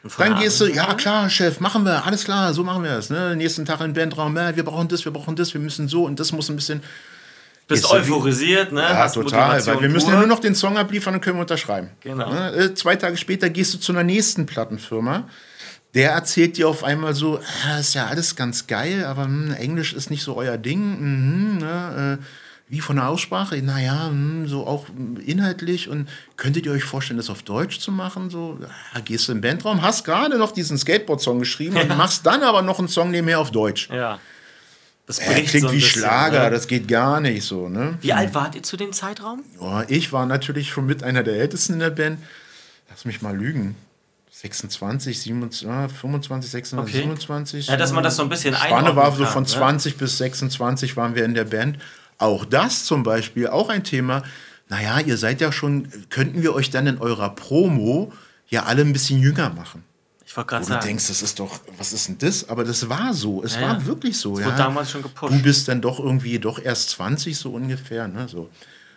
Dann gehst du, ja klar, Chef, machen wir, alles klar, so machen wir es. Ne? Nächsten Tag im Bandraum, ja, wir brauchen das, wir brauchen das, wir müssen so und das muss ein bisschen... Bist euphorisiert, ne? Ja, Hast total, Motivation weil wir müssen pur. ja nur noch den Song abliefern und können wir unterschreiben. Genau. Ne? Äh, zwei Tage später gehst du zu einer nächsten Plattenfirma. Der erzählt dir auf einmal so, ah, ist ja alles ganz geil, aber hm, Englisch ist nicht so euer Ding. Mhm, ne? äh, wie von der Aussprache? Naja, hm, so auch inhaltlich. Und könntet ihr euch vorstellen, das auf Deutsch zu machen? So, ah, gehst du im Bandraum, hast gerade noch diesen Skateboard-Song geschrieben ja. und machst dann aber noch einen Song nebenher auf Deutsch. Ja. Das äh, klingt so wie bisschen, Schlager, ne? Das geht gar nicht so. Ne? Wie alt wart ihr zu dem Zeitraum? Ja, ich war natürlich schon mit einer der Ältesten in der Band. Lass mich mal lügen. sechsundzwanzig, siebenundzwanzig, fünfundzwanzig, sechsundzwanzig, okay. siebenundzwanzig. Ja, dass man das so ein bisschen Spanne war so kann, von ne? zwanzig bis sechsundzwanzig waren wir in der Band. Auch das zum Beispiel, auch ein Thema. Naja, ihr seid ja schon, könnten wir euch dann in eurer Promo ja alle ein bisschen jünger machen? Ich wollte gerade Wo sagen. du denkst, das ist doch, was ist denn das? Aber das war so, es ja, war ja. wirklich so. Das ja. wurde damals schon gepusht. Du bist dann doch irgendwie doch erst zwanzig so ungefähr, ne, so.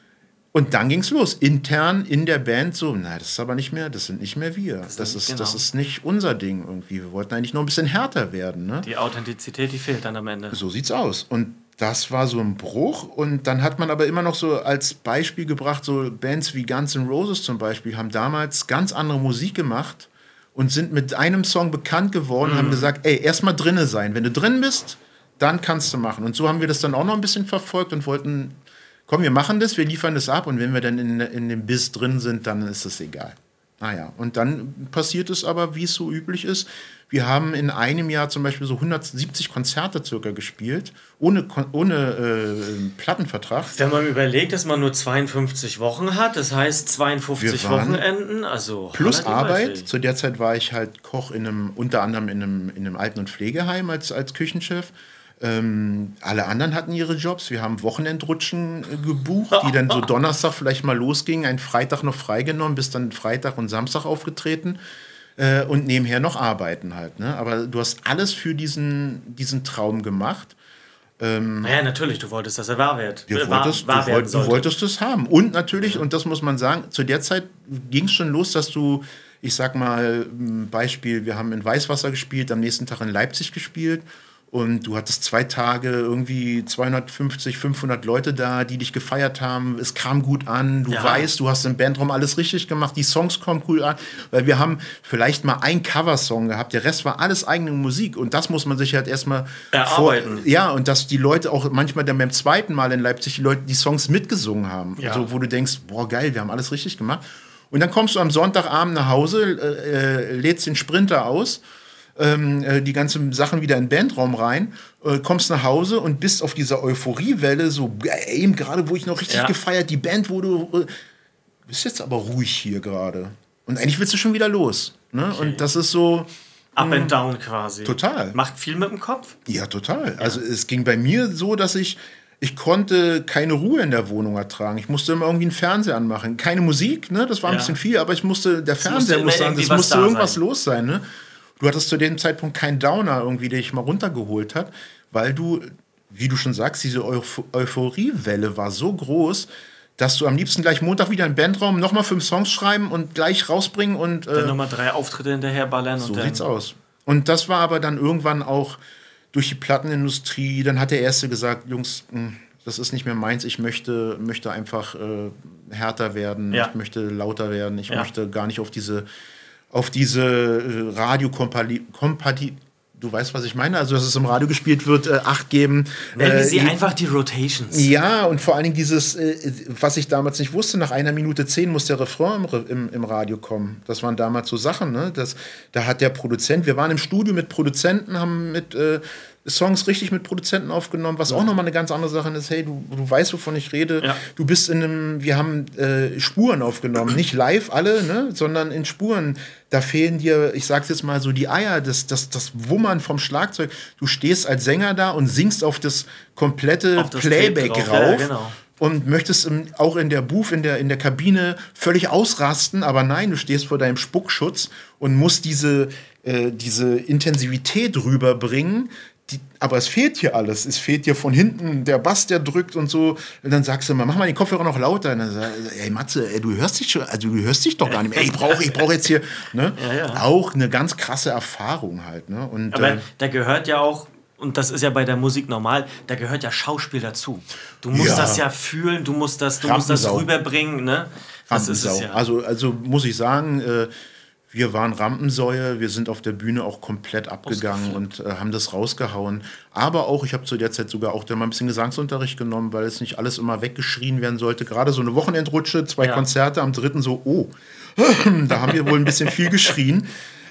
Und dann ging's los, intern in der Band so, na, das ist aber nicht mehr, das sind nicht mehr wir. Das, das ist, genau. das ist nicht unser Ding irgendwie. Wir wollten eigentlich noch ein bisschen härter werden, ne? Die Authentizität, die fehlt dann am Ende. So sieht's aus. Und das war so ein Bruch. Und dann hat man aber immer noch so als Beispiel gebracht, so Bands wie Guns N' Roses zum Beispiel haben damals ganz andere Musik gemacht und sind mit einem Song bekannt geworden, mhm. haben gesagt, ey, erstmal drinne sein. Wenn du drin bist, dann kannst du machen. Und so haben wir das dann auch noch ein bisschen verfolgt und wollten, komm, wir machen das, wir liefern das ab und wenn wir dann in, in dem Biss drin sind, dann ist es egal. Naja, und dann passiert es aber, wie es so üblich ist. Wir haben in einem Jahr zum Beispiel so hundertsiebzig Konzerte circa gespielt, ohne, ohne äh, Plattenvertrag. Wenn man überlegt, dass man nur zweiundfünfzig Wochen hat, das heißt zweiundfünfzig Wochenenden, also plus Arbeit. Zu der Zeit war ich halt Koch in einem, unter anderem in einem, in einem Alten- und Pflegeheim als, als Küchenchef. Ähm, alle anderen hatten ihre Jobs. Wir haben Wochenendrutschen äh, gebucht, die dann so Donnerstag vielleicht mal losgingen, einen Freitag noch freigenommen, bis dann Freitag und Samstag aufgetreten äh, und nebenher noch arbeiten halt. Ne? Aber du hast alles für diesen, diesen Traum gemacht. Ähm, naja, natürlich, du wolltest, dass er wahr wird. Du wahr, wolltest, wahr du, wollt, du wolltest es haben. Und natürlich, ja. und das muss man sagen, zu der Zeit ging es schon los, dass du, ich sag mal, Beispiel, wir haben in Weißwasser gespielt, am nächsten Tag in Leipzig gespielt. Und du hattest zwei Tage irgendwie zweihundertfünfzig, fünfhundert Leute da, die dich gefeiert haben. Es kam gut an. Du ja. weißt, du hast im Bandraum alles richtig gemacht. Die Songs kommen cool an. Weil wir haben vielleicht mal einen Coversong gehabt. Der Rest war alles eigene Musik. Und das muss man sich halt erstmal erarbeiten. Vor, ja, und dass die Leute auch manchmal dann beim zweiten Mal in Leipzig die Leute die Songs mitgesungen haben. Ja. Also, wo du denkst, boah, geil, wir haben alles richtig gemacht. Und dann kommst du am Sonntagabend nach Hause, äh, lädst den Sprinter aus, die ganzen Sachen wieder in den Bandraum rein, äh, kommst nach Hause und bist auf dieser Euphoriewelle, so äh, eben gerade, wo ich noch richtig ja. gefeiert, die Band wurde, äh, bist jetzt aber ruhig hier gerade. Und eigentlich willst du schon wieder los. Ne? Okay. Und das ist so... Up and down quasi. Total. Macht viel mit dem Kopf? Ja, total. Ja. Also es ging bei mir so, dass ich, ich konnte keine Ruhe in der Wohnung ertragen. Ich musste immer irgendwie einen Fernseher anmachen. Keine Musik, ne? Das war ein ja. bisschen viel, aber ich musste, der Fernseher musste an, es musste irgendwas sein. los sein, ne? Du hattest zu dem Zeitpunkt keinen Downer irgendwie, der dich mal runtergeholt hat, weil du, wie du schon sagst, diese Euph- Euphoriewelle war so groß, dass du am liebsten gleich Montag wieder im Bandraum nochmal fünf Songs schreiben und gleich rausbringen und äh, dann nochmal drei Auftritte hinterher ballern. So und dann sieht's aus. Und das war aber dann irgendwann auch durch die Plattenindustrie. Dann hat der Erste gesagt, Jungs, mh, das ist nicht mehr meins. Ich möchte, möchte einfach äh, härter werden. Ja. Ich möchte lauter werden. Ich ja. möchte gar nicht auf diese auf diese äh, Radio-Kompati... Du weißt, was ich meine? Also, dass es im Radio gespielt wird, äh, Acht geben. Nennen äh, Sie einfach die Rotations. Ja, und vor allen Dingen dieses, äh, was ich damals nicht wusste, nach einer Minute zehn muss der Refrain im, im, im Radio kommen. Das waren damals so Sachen, ne? Das, da hat der Produzent, wir waren im Studio mit Produzenten, haben mit äh, Songs richtig mit Produzenten aufgenommen, was ja. auch nochmal eine ganz andere Sache ist. Hey, du, du weißt, wovon ich rede. Ja. Du bist in einem, wir haben äh, Spuren aufgenommen, nicht live alle, ne? Sondern in Spuren. Da fehlen dir, ich sag's jetzt mal so, die Eier, das, das, das Wummern vom Schlagzeug. Du stehst als Sänger da und singst auf das komplette auf das Playback rauf. rauf. Ja, genau. Und möchtest im, auch in der Booth, in der, in der Kabine völlig ausrasten, aber nein, du stehst vor deinem Spuckschutz und musst diese, äh, diese Intensivität rüberbringen, die, aber es fehlt hier alles. Es fehlt hier von hinten der Bass, der drückt und so. Und dann sagst du mal, mach mal den Kopfhörer noch lauter. Und dann sagst du, ey Matze, ey, du hörst dich schon, also du hörst dich doch gar nicht mehr. Ey, ich brauche ich brauch jetzt hier, ne? Ja, ja. Auch eine ganz krasse Erfahrung halt, ne? Und, Aber äh, da gehört ja auch, und das ist ja bei der Musik normal, da gehört ja Schauspiel dazu. Du musst Ja. das ja fühlen, du musst das, du musst das Rampensau. rüberbringen, ne? Das ist es ja. Also, also muss ich sagen, äh, wir waren Rampensäue, wir sind auf der Bühne auch komplett abgegangen und äh, haben das rausgehauen. Aber auch, ich habe zu der Zeit sogar auch dann mal ein bisschen Gesangsunterricht genommen, weil es nicht alles immer weggeschrien werden sollte. Gerade so eine Wochenendrutsche, zwei Ja. Konzerte, am dritten so, oh, da haben wir wohl ein bisschen viel geschrien.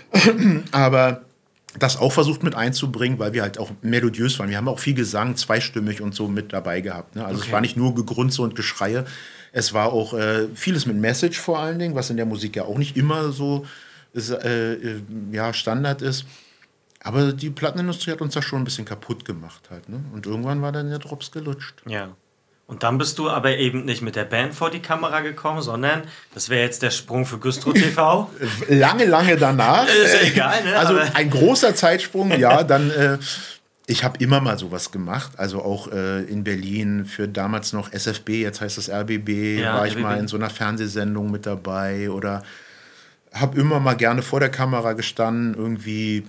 Aber das auch versucht mit einzubringen, weil wir halt auch melodiös waren. Wir haben auch viel Gesang, zweistimmig und so mit dabei gehabt. Ne? Also Okay. es war nicht nur Gegrunze und Geschreie, es war auch äh, vieles mit Message vor allen Dingen, was in der Musik ja auch nicht immer so ist, äh, äh, ja, Standard ist. Aber die Plattenindustrie hat uns da schon ein bisschen kaputt gemacht halt. Ne? Und irgendwann war dann der Drops gelutscht. Ja. Und dann bist du aber eben nicht mit der Band vor die Kamera gekommen, sondern das wäre jetzt der Sprung für Güstrow T V. Lange, lange danach. Ist ja egal, ne? Also Aber- ein großer Zeitsprung, ja, dann... Äh, ich habe immer mal sowas gemacht, also auch äh, in Berlin für damals noch S F B, jetzt heißt es R B B, Ja, war ich R B B. mal in so einer Fernsehsendung mit dabei oder habe immer mal gerne vor der Kamera gestanden, irgendwie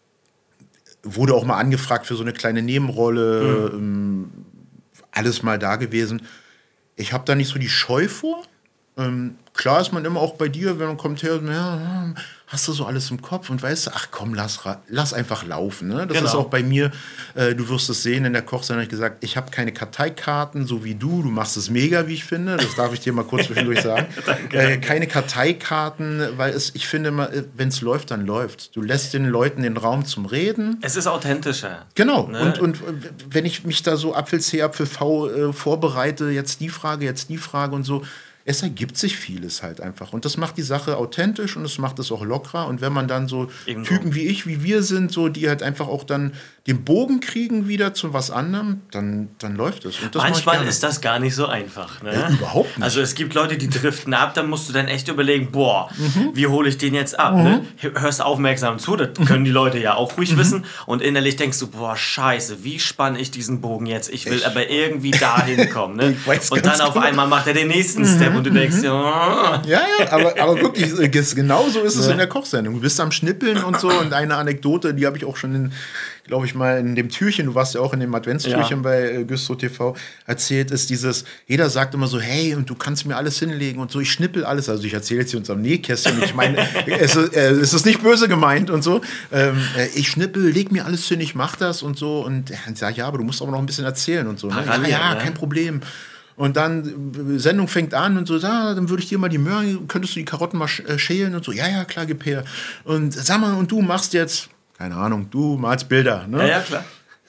wurde auch mal angefragt für so eine kleine Nebenrolle, Mhm. ähm, alles mal da gewesen. Ich habe da nicht so die Scheu vor. Ähm, klar ist man immer auch bei dir, wenn man kommt her, ja, hast du so alles im Kopf und weißt du, ach komm, lass, ra- lass einfach laufen. Ne? Das Genau. ist auch bei mir, äh, du wirst es sehen, in der Kochsendung habe ich gesagt, ich habe keine Karteikarten, so wie du, du machst es mega, wie ich finde, das darf ich dir mal kurz zwischendurch sagen. äh, keine Karteikarten, weil es, ich finde immer, wenn es läuft, dann läuft. Du lässt den Leuten den Raum zum Reden. Es ist authentischer. Genau. Ne? Und, und wenn ich mich da so Apfel C, Apfel V äh, vorbereite, jetzt die Frage, jetzt die Frage und so, es ergibt sich vieles halt einfach. Und das macht die Sache authentisch und es macht es auch lockerer. Und wenn man dann so Ebenso. Typen wie ich, wie wir sind, so die halt einfach auch dann den Bogen kriegen wieder zu was anderem, dann, dann läuft es. Und das mach ich Manchmal gerne. ist das gar nicht so einfach. Ne? Äh, überhaupt nicht. Also es gibt Leute, die driften ab, dann musst du dann echt überlegen, boah, Mhm. wie hole ich den jetzt ab? Ne? Hörst aufmerksam zu, das können die Leute ja auch Mhm. ruhig wissen. Und innerlich denkst du, boah, scheiße, wie spanne ich diesen Bogen jetzt? Ich will aber irgendwie dahin kommen. Ne? Ich weiß Und ganz dann auf genau. einmal macht er den nächsten Step und du denkst, ja, Ja, ja, aber, aber wirklich, äh, ges- genau so ist es Ja. in der Kochsendung. Du bist am Schnippeln und so. Und eine Anekdote, die habe ich auch schon in, glaube ich mal, in dem Türchen, du warst ja auch in dem Adventstürchen Ja. bei äh, Güstrow T V, erzählt, ist dieses, jeder sagt immer so, hey, und du kannst mir alles hinlegen und so, ich schnippel alles. Also ich erzähle jetzt hier uns am Nähkästchen. Ich meine, es, ist- äh, es ist nicht böse gemeint und so. Ähm, äh, ich schnippel, leg mir alles hin, ich mach das und so. Und äh, ich sage, ja, aber du musst aber noch ein bisschen erzählen und so. Ne? Parallel, Ja, ja, ne? kein Problem. Und dann, äh, Sendung fängt an und so, ah, dann würde ich dir mal die Möhren, könntest du die Karotten mal sch- äh, schälen und so, ja, ja, klar, gib her. Und sag mal, und du machst jetzt, keine Ahnung, du malst Bilder, ne? ja, ja, klar.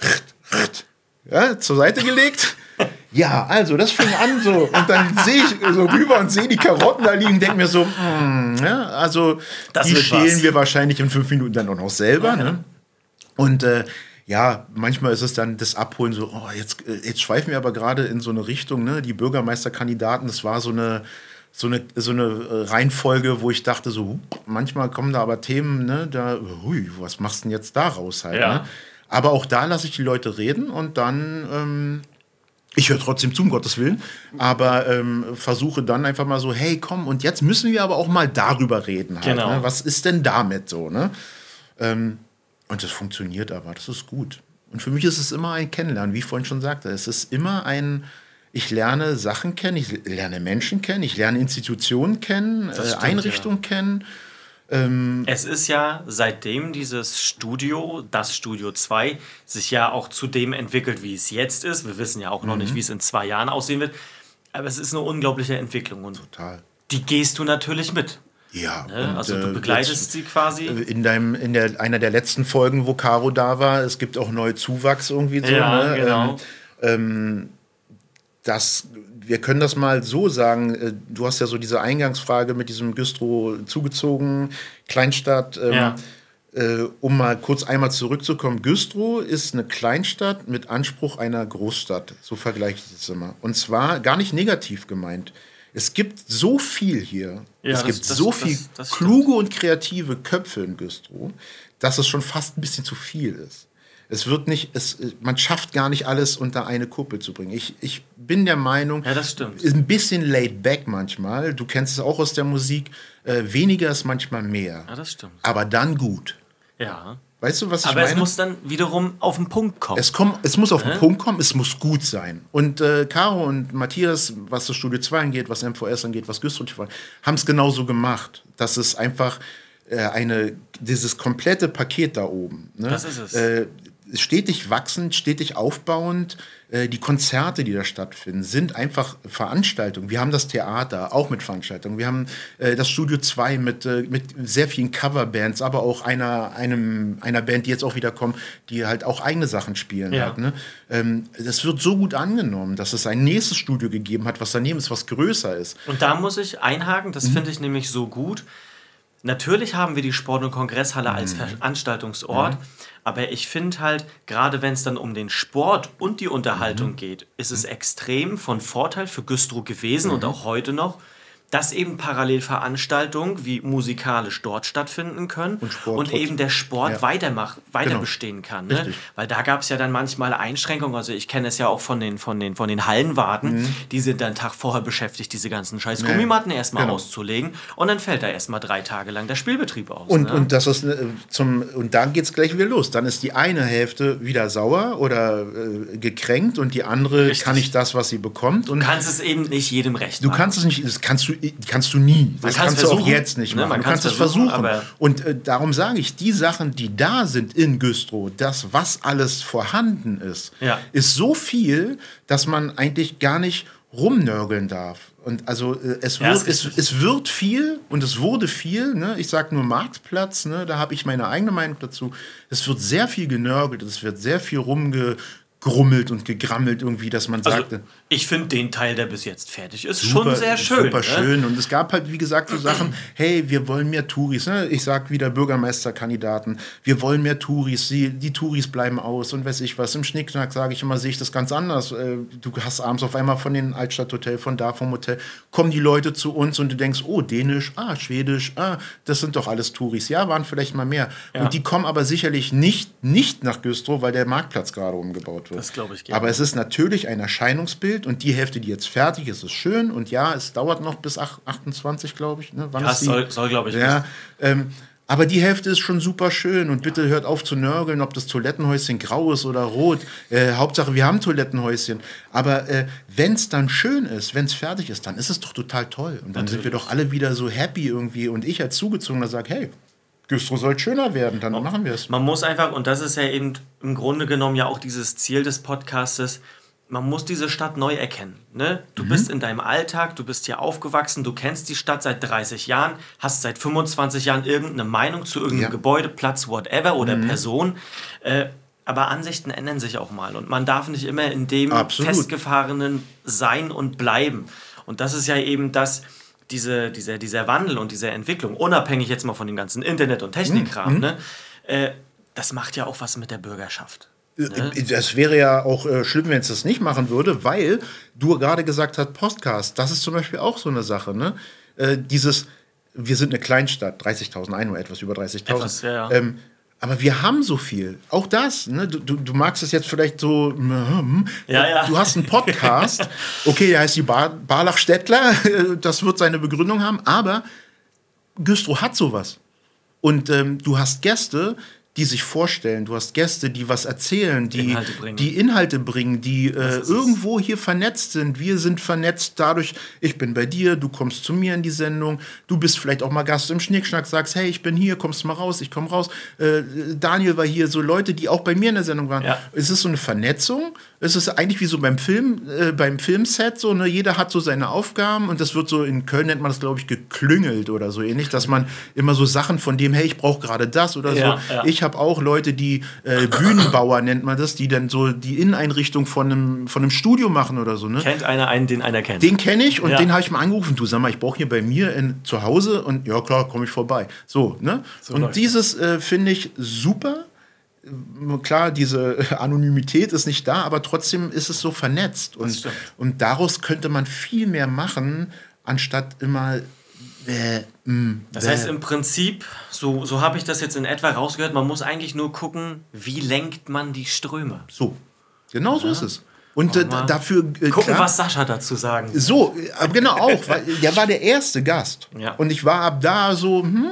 Ja, zur Seite gelegt. Ja, also, das fing an so. Und dann sehe ich so rüber und sehe die Karotten da liegen, denke mir so, mm, ja, also, Das die wird schälen was. wir wahrscheinlich in fünf Minuten dann auch noch selber, Ja, ja. ne? Und äh, ja, manchmal ist es dann das Abholen so, oh, jetzt, äh, jetzt schweifen wir aber gerade in so eine Richtung, ne? Die Bürgermeisterkandidaten, das war so eine, so eine, so eine äh, Reihenfolge, wo ich dachte, so, hup, manchmal kommen da aber Themen, ne? Da, hui, was machst du denn jetzt daraus halt? Ja. Ne? Aber auch da lasse ich die Leute reden und dann, ähm, ich höre trotzdem zu, um Gottes Willen, aber ähm, versuche dann einfach mal so, hey, komm, und jetzt müssen wir aber auch mal darüber reden. Halt, Genau. ne? Was ist denn damit so, ne? Ähm, und das funktioniert aber, das ist gut. Und für mich ist es immer ein Kennenlernen, wie ich vorhin schon sagte. Es ist immer ein, ich lerne Sachen kennen, ich lerne Menschen kennen, ich lerne Institutionen kennen, Das äh, stimmt, Einrichtungen kennen. Es ist ja seitdem dieses Studio, das Studio zwei, sich ja auch zu dem entwickelt, wie es jetzt ist. Wir wissen ja auch noch nicht, wie es in zwei Jahren aussehen wird. Aber es ist eine unglaubliche Entwicklung und Total. die gehst du natürlich mit. Ja. Ne? und, Also äh, du begleitest jetzt- sie quasi. In, deinem, in der, einer der letzten Folgen, wo Caro da war, es gibt auch neue Zuwachs irgendwie so. Ja, ne? genau. Ähm, ähm, das, wir können das mal so sagen, äh, du hast ja so diese Eingangsfrage mit diesem Güstrow zugezogen, Kleinstadt. Ähm, Ja. äh, um mal kurz einmal zurückzukommen, Güstrow ist eine Kleinstadt mit Anspruch einer Großstadt. So vergleiche ich das immer. Und zwar gar nicht negativ gemeint. Es gibt so viel hier. Ja, es das- gibt das- so das- viel das stimmt. kluge und kreative Köpfe in Güstrow, dass es schon fast ein bisschen zu viel ist. Es wird nicht, es, man schafft gar nicht alles unter eine Kuppel zu bringen. Ich, ich bin der Meinung, ja, das stimmt. Ist ein bisschen laid back manchmal. Du kennst es auch aus der Musik. Äh, weniger ist manchmal mehr. Ja, das stimmt. Aber dann gut. Ja. Weißt du, was ich Aber meine? es muss dann wiederum auf den Punkt kommen. Es, komm, es muss auf den Hä? Punkt kommen, es muss gut sein. Und äh, Caro und Matthias, was das Studio zwei angeht, was M V S angeht, was Güstrow angeht, haben es genauso gemacht. Dass es einfach äh, eine, dieses komplette Paket da oben. Ne? Das ist es. Äh, stetig wachsend, stetig aufbauend. Äh, die Konzerte, die da stattfinden, sind einfach Veranstaltungen. Wir haben das Theater auch mit Veranstaltungen. Wir haben äh, das Studio zwei mit, äh, mit sehr vielen Coverbands, aber auch einer, einem, einer Band, die jetzt auch wieder kommt, die halt auch eigene Sachen spielen. Ja. Halt, ne? ähm, das wird so gut angenommen, dass es ein nächstes Studio gegeben hat, was daneben ist, was größer ist. Und da muss ich einhaken, das mhm. finde ich nämlich so gut. Natürlich haben wir die Sport- und Kongresshalle als mhm. Veranstaltungsort, mhm. aber ich finde halt, gerade wenn es dann um den Sport und die Unterhaltung mhm. geht, ist es extrem von Vorteil für Güstrow gewesen mhm. und auch heute noch, dass eben Parallelveranstaltungen wie musikalisch dort stattfinden können und, Sport und eben der Sport ja. weitermach, weiter genau. bestehen kann. Ne? Weil da gab es ja dann manchmal Einschränkungen, also ich kenne es ja auch von den, von den, von den Hallenwarten, mhm. die sind dann einen Tag vorher beschäftigt, diese ganzen scheiß ja. Gummimatten erstmal genau. auszulegen und dann fällt da erstmal drei Tage lang der Spielbetrieb aus. Und, ne? und, das ist, zum, und dann geht es gleich wieder los. Dann ist die eine Hälfte wieder sauer oder äh, gekränkt und die andere Richtig. kann nicht das, was sie bekommt. Und du kannst es eben nicht jedem recht Du machen. kannst es nicht, das kannst du kannst du nie. Das kannst du auch jetzt nicht machen. Ne, man du kannst es versuchen. versuchen. Und äh, darum sage ich, die Sachen, die da sind in Güstrow, das, was alles vorhanden ist, ja. ist so viel, dass man eigentlich gar nicht rumnörgeln darf. Und also äh, es, ja, wird, es, es wird viel und es wurde viel. Ne? Ich sage nur Marktplatz, ne? Da habe ich meine eigene Meinung dazu. Es wird sehr viel genörgelt, es wird sehr viel rumge grummelt und gegrammelt irgendwie, dass man also, sagte. Ich finde den Teil, der bis jetzt fertig ist, super, schon sehr schön. Super ne? schön. Und es gab halt, wie gesagt, so Sachen, hey, wir wollen mehr Touris. Ne? Ich sag wieder Bürgermeisterkandidaten, wir wollen mehr Touris, die, die Touris bleiben aus und weiß ich was. Im Schnickschnack sage ich immer, sehe ich das ganz anders. Du hast abends auf einmal von den Altstadthotel, von da vom Hotel, kommen die Leute zu uns und du denkst, oh, Dänisch, ah, Schwedisch, ah, das sind doch alles Touris. Ja, waren vielleicht mal mehr. Ja. Und die kommen aber sicherlich nicht, nicht nach Güstrow, weil der Marktplatz gerade umgebaut wird. Das glaube ich gerne. Aber es ist natürlich ein Erscheinungsbild und die Hälfte, die jetzt fertig ist, ist schön. Und ja, es dauert noch bis achtundzwanzig, glaube ich. Ne? Wann ja, ist es die? soll, soll glaube ich. Ja, ähm, aber die Hälfte ist schon super schön. Und bitte hört auf zu nörgeln, ob das Toilettenhäuschen grau ist oder rot. Äh, Hauptsache, wir haben Toilettenhäuschen. Aber äh, wenn es dann schön ist, wenn es fertig ist, dann ist es doch total toll. Und dann Natürlich. sind wir doch alle wieder so happy irgendwie. Und ich als Zugezogener sage, hey, Güstrow soll schöner werden, dann machen wir es. Man muss einfach, und das ist ja eben im Grunde genommen ja auch dieses Ziel des Podcastes, man muss diese Stadt neu erkennen. Ne? Du mhm. bist in deinem Alltag, du bist hier aufgewachsen, du kennst die Stadt seit dreißig Jahren, hast seit fünfundzwanzig Jahren irgendeine Meinung zu irgendeinem ja. Gebäude, Platz, whatever oder mhm. Person. Äh, aber Ansichten ändern sich auch mal und man darf nicht immer in dem Absolut. Festgefahrenen sein und bleiben. Und das ist ja eben das... Diese, dieser, dieser Wandel und diese Entwicklung, unabhängig jetzt mal von dem ganzen Internet- und Technikkram, mhm. ne, äh, das macht ja auch was mit der Bürgerschaft. Ne? Das wäre ja auch äh, schlimm, wenn es das nicht machen würde, weil du gerade gesagt hast, Podcast, das ist zum Beispiel auch so eine Sache. Ne? Äh, dieses, wir sind eine Kleinstadt, dreißigtausend Einwohner, etwas über dreißigtausend. Ja, ja. Ähm, aber wir haben so viel. Auch das. Ne? Du, du, du magst es jetzt vielleicht so. Hm, ja, ja. Du hast einen Podcast. Okay, der heißt die Bar, Barlach-Städtler. Das wird seine Begründung haben. Aber Güstrow hat sowas. Und ähm, du hast Gäste, die sich vorstellen. Du hast Gäste, die was erzählen, die Inhalte bringen, die, Inhalte bringen, die äh, irgendwo hier vernetzt sind. Wir sind vernetzt dadurch, ich bin bei dir, du kommst zu mir in die Sendung, du bist vielleicht auch mal Gast im Schnickschnack, sagst, hey, ich bin hier, kommst mal raus, ich komm raus. Äh, Daniel war hier, so Leute, die auch bei mir in der Sendung waren. Ja. Es ist so eine Vernetzung. Es ist eigentlich wie so beim Film, äh, beim Filmset, so, ne? Jeder hat so seine Aufgaben und das wird so, in Köln nennt man das, glaube ich, geklüngelt oder so ähnlich, dass man immer so Sachen von dem, hey, ich brauche gerade das oder ja, so. Ja. Ich habe auch Leute, die äh, Bühnenbauer nennt man das, die dann so die Inneneinrichtung von einem, von einem Studio machen oder so. Ne? Kennt einer einen, den einer kennt? Den kenne ich und ja. den habe ich mal angerufen. Du, sag mal, ich brauche hier bei mir in, zu Hause und ja klar, komme ich vorbei. So, ne? So und läuft. Dieses äh, finde ich super. Klar, diese Anonymität ist nicht da, aber trotzdem ist es so vernetzt. Und, und daraus könnte man viel mehr machen, anstatt immer Äh, mh, Das äh. heißt im Prinzip, so, so habe ich das jetzt in etwa rausgehört, man muss eigentlich nur gucken, wie lenkt man die Ströme. So, genau so ist es. Und äh, mal dafür... Äh, Gucken, klar, was Sascha dazu sagen will. So, aber genau auch, weil der war der erste Gast. Ja. Und ich war ab da so, hm,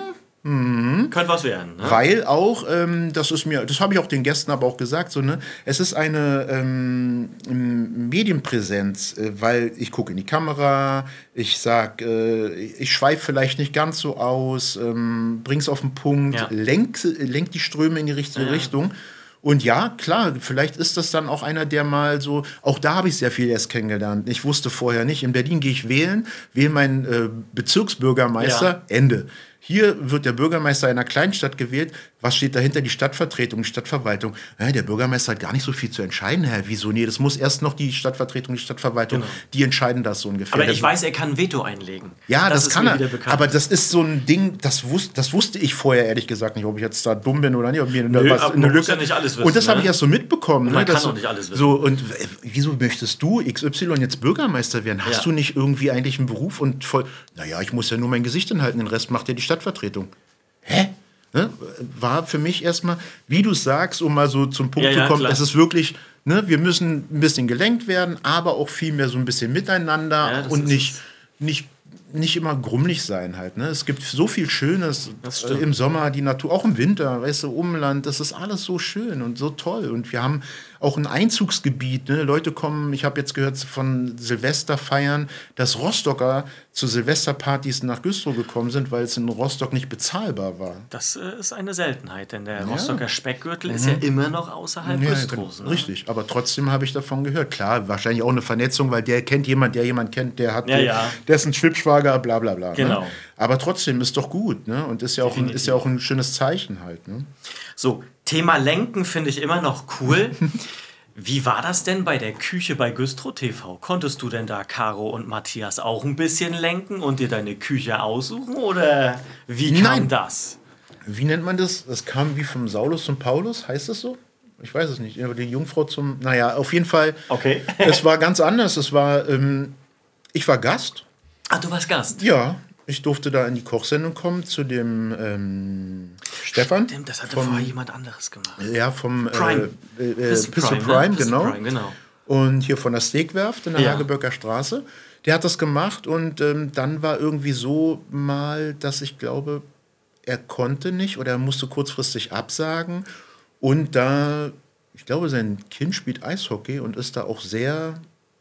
Könnte was werden. Ne? weil auch, ähm, das ist mir, das habe ich auch den Gästen aber auch gesagt, so, ne, es ist eine ähm, Medienpräsenz, äh, weil ich gucke in die Kamera, ich sag, äh, ich schweife vielleicht nicht ganz so aus, ähm, bring's auf den Punkt, Ja. lenk, lenk die Ströme in die richtige Ja. Richtung. Und ja, klar, vielleicht ist das dann auch einer, der mal so, auch da habe ich sehr viel erst kennengelernt. Ich wusste vorher nicht, in Berlin gehe ich wählen, wähle meinen äh, Bezirksbürgermeister, Ja. Ende. Hier wird der Bürgermeister einer Kleinstadt gewählt. Was steht dahinter? Die Stadtvertretung, die Stadtverwaltung. Ja, der Bürgermeister hat gar nicht so viel zu entscheiden, Herr. Wieso? Nee, das muss erst noch die Stadtvertretung, die Stadtverwaltung, Genau. die entscheiden das so ungefähr. Aber Der ich weiß, er kann Veto einlegen. ja, das, ist kann mir er. wieder bekannt. Aber das ist so ein Ding, das, wus das wusste ich vorher ehrlich gesagt nicht, ob ich jetzt da dumm bin oder nicht. Ob mir Nö, was aber eine man muss Lücke. ja nicht alles wissen, Und das habe ne? ich erst so mitbekommen. Man ne, dass kann so, auch nicht alles wissen. So, und äh, wieso möchtest du X Y jetzt Bürgermeister werden? Hast Ja. du nicht irgendwie eigentlich einen Beruf und voll. Naja, ich muss ja nur mein Gesicht hinhalten, den Rest macht ja die Stadtvertretung. Hä? Ne? War für mich erstmal, wie du sagst, um mal so zum Punkt Ja, zu ja, kommen, klar. es ist wirklich, ne, wir müssen ein bisschen gelenkt werden, aber auch viel mehr so ein bisschen miteinander Ja, das und ist nicht, es. nicht, nicht immer grummelig sein halt. Ne? Es gibt so viel Schönes Das äh, stimmt. im Sommer, die Natur, auch im Winter, weißt du, Umland, das ist alles so schön und so toll. Und wir haben auch ein Einzugsgebiet. Ne? Leute kommen, ich habe jetzt gehört von Silvesterfeiern, dass Rostocker zu Silvesterpartys nach Güstrow gekommen sind, weil es in Rostock nicht bezahlbar war. Das äh, ist eine Seltenheit, denn der Rostocker Speckgürtel ist ja immer noch außerhalb Ja, Güstrows. genau. Ne? Richtig, aber trotzdem habe ich davon gehört. Klar, wahrscheinlich auch eine Vernetzung, weil der kennt jemand, der jemand kennt, der hat Ja, ja. dessen Schwibschwager, bla bla bla. Genau. Ne? Aber trotzdem ist doch gut, ne? Und ist ja, auch ein, ist ja auch ein schönes Zeichen halt. Ne? So, Thema Lenken finde ich immer noch cool. Wie war das denn bei der Küche bei Güstrow T V? Konntest du denn da Caro und Matthias auch ein bisschen lenken und dir deine Küche aussuchen? Oder wie kam Nein. das? Wie nennt man das? Das kam wie vom Saulus zum Paulus, heißt das so? Ich weiß es nicht. Aber die Jungfrau zum. Naja, auf jeden Fall. Okay. Es war ganz anders. Es war. Ähm, ich war Gast. Ah, du warst Gast. Ja. Ich durfte da in die Kochsendung kommen zu dem ähm, Stefan. Stimmt, das hatte vom, vorher jemand anderes gemacht. Ja, vom Prime. Äh, äh, Pistol Pistol Prime, Prime, ne? Pistol genau. Prime, genau. Und hier von der Steakwerft in der Ja. Hageböcker Straße. Der hat das gemacht und ähm, dann war irgendwie so mal, dass ich glaube, er konnte nicht oder er musste kurzfristig absagen. Und da, ich glaube, sein Kind spielt Eishockey und ist da auch sehr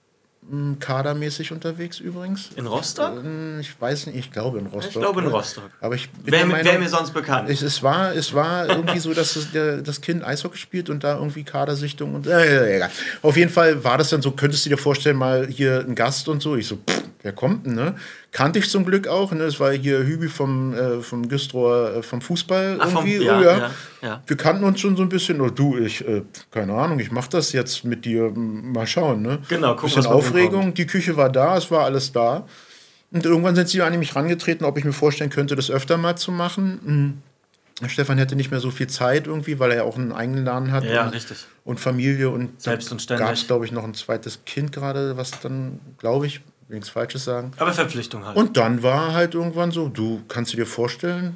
mh, kadermäßig unterwegs übrigens. In Rostock? Ähm, Ich weiß nicht, ich glaube in Rostock. Ich glaube in Rostock. Aber ich bin Wer, der mir- Meinung, wer mir sonst bekannt? es, es, war, es war irgendwie so, dass es der, das Kind Eishockey spielt und da irgendwie Kadersichtung und äh, egal. Auf jeden Fall war das dann so, könntest du dir vorstellen, mal hier ein Gast und so. Ich so, pff, wer kommt denn, ne? Kannte ich zum Glück auch, ne? Das war hier Hübi vom, äh, vom Güstrower, äh, vom Fußball Ach, vom- irgendwie. ja, oh, ja. ja, ja. Wir kannten uns schon so ein bisschen. Oh, du, ich, äh, keine Ahnung, ich mach das jetzt mit dir, m, mal schauen, ne? Genau, gucken, Bisschen was bei Aufregung, rumkommt. die Küche war da, es war alles da. Und irgendwann sind sie an mich rangetreten, ob ich mir vorstellen könnte, das öfter mal zu machen. Hm. Stefan hätte nicht mehr so viel Zeit irgendwie, weil er ja auch einen eigenen Laden hat. Ja, und, richtig. Und Familie. Und Selbst und ständig. gab es, glaube ich, noch ein zweites Kind gerade, was dann, glaube ich, will nichts Falsches sagen. Aber Verpflichtung halt. Und dann war halt irgendwann so, du kannst du dir vorstellen,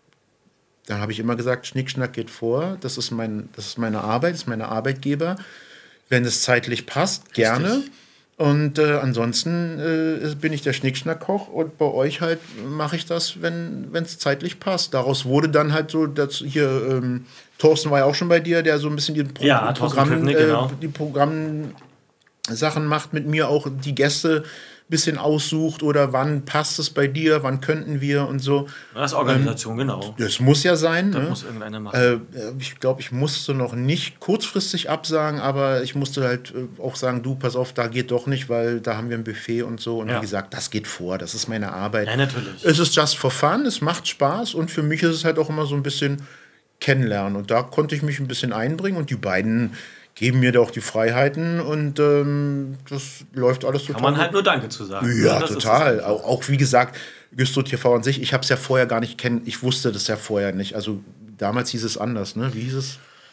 da habe ich immer gesagt, Schnickschnack geht vor, das ist, mein, das ist meine Arbeit, das ist meine Arbeitgeber. Wenn es zeitlich passt, gerne. Und äh, ansonsten äh, bin ich der Schnickschnack-Koch und bei euch halt mache ich das, wenn es zeitlich passt. Daraus wurde dann halt so, dass hier, ähm, Thorsten war ja auch schon bei dir, der so ein bisschen die, Pro Ja, Thorsten Programm, Köpnick, genau. äh, die Programmsachen macht mit mir, auch die Gäste ein bisschen aussucht oder wann passt es bei dir, wann könnten wir und so. Das ist Organisation, genau. Das muss ja sein. Das ne? muss irgendeiner machen. Äh, ich glaube, ich musste noch nicht kurzfristig absagen, aber ich musste halt äh, auch sagen, du, pass auf, da geht doch nicht, weil da haben wir ein Buffet und so. Und Ja. wie gesagt, das geht vor, das ist meine Arbeit. Ja, natürlich. Es ist just for fun, es macht Spaß und für mich ist es halt auch immer so ein bisschen kennenlernen. Und da konnte ich mich ein bisschen einbringen und die beiden geben mir da auch die Freiheiten und ähm, das läuft alles total Kann man gut. halt nur Danke zu sagen. Ja, Das ist total. es. Auch, auch wie gesagt, Güstrow T V an sich, ich habe es ja vorher gar nicht kennen, ich wusste das ja vorher nicht. Also damals hieß es anders, ne? Wie hieß es?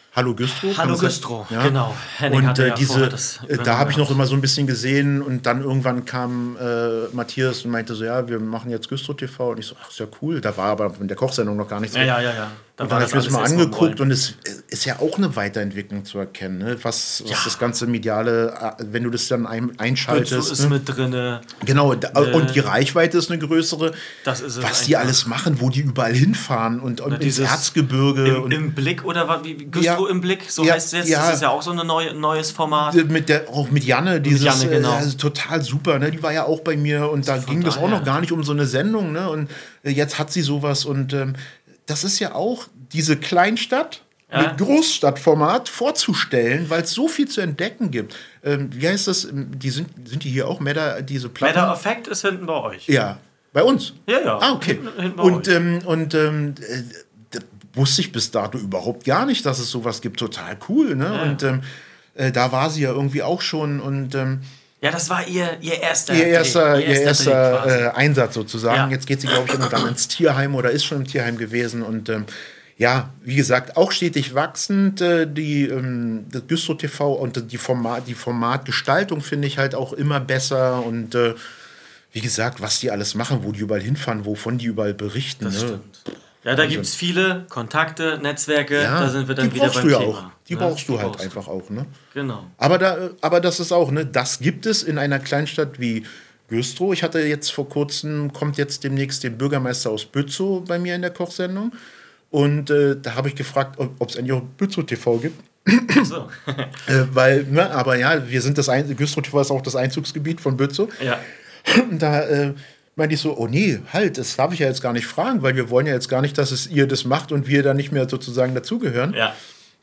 Hallo Güstrow. Hallo Güstrow, ja. Genau. Henning und hatte äh, ja diese, das äh, da habe ich noch immer so ein bisschen gesehen und dann irgendwann kam äh, Matthias und meinte so, ja, wir machen jetzt Güstrow T V und ich so, ach, ist ja cool. Da war aber in der Kochsendung noch gar nichts. Ja, ja, ja, ja. Da und dann habe ich mir das mal angeguckt und es ist ja auch eine Weiterentwicklung zu erkennen, ne? was, was ja. das ganze Mediale, wenn du das dann ein, einschaltest. Güstrow ist ne? mit drin. Genau, da, äh, und die Reichweite ist eine größere. Das ist es was die alles machen, wo die überall hinfahren und, und ins Erzgebirge. Im, und Im Blick oder was? Wie, Güstrow ja, im Blick, so ja, heißt es jetzt. Ja. Das ist ja auch so ein neue, neues Format. Mit der, auch mit Janne, dieses, mit Janne, genau. äh, also total super, ne? Die war ja auch bei mir und da Von ging das daher. auch noch gar nicht um so eine Sendung, ne? Und äh, jetzt hat sie sowas und ähm, das ist ja auch diese Kleinstadt ja. mit Großstadtformat vorzustellen, weil es so viel zu entdecken gibt. Ähm, wie heißt das? Die sind, sind die hier auch? Matter, diese Platten? Matter of Fact ist hinten bei euch. Ja, bei uns? Ja, ja. Ah, okay. Hinten, hinten bei und euch. ähm, und ähm, äh, wusste ich bis dato überhaupt gar nicht, dass es sowas gibt. Total cool, ne? Ja. Und ähm, äh, da war sie ja irgendwie auch schon und ähm, ja, das war ihr, ihr erster, ihr erster, Dreh, ihr erster, erster Dreh äh, Einsatz sozusagen. Ja. Jetzt geht sie, glaube ich, irgendwann ins Tierheim oder ist schon im Tierheim gewesen. Und ähm, ja, wie gesagt, auch stetig wachsend. Äh, die ähm, das Güstrow T V und die, Format, die Formatgestaltung finde ich halt auch immer besser. Und äh, wie gesagt, was die alles machen, wo die überall hinfahren, wovon die überall berichten. Das ne? stimmt. Ja, da gibt es viele Kontakte, Netzwerke, Ja, da sind wir dann die wieder brauchst beim du ja Thema. auch. Die Ja, brauchst du halt brauchst einfach auch. Ne? Genau. Aber, da, aber das ist auch, ne, das gibt es in einer Kleinstadt wie Güstrow. Ich hatte jetzt vor kurzem, kommt jetzt demnächst den Bürgermeister aus Bützow bei mir in der Kochsendung. Und äh, da habe ich gefragt, ob es eigentlich auch Bützow T V gibt. Ach so. äh, weil, ne, aber ja, wir sind das Ein Güstrow T V ist auch das Einzugsgebiet von Bützow. Ja. Und da äh, meinte ich so, oh nee, halt, das darf ich ja jetzt gar nicht fragen, weil wir wollen ja jetzt gar nicht, dass es ihr das macht und wir da nicht mehr sozusagen dazugehören. Ja.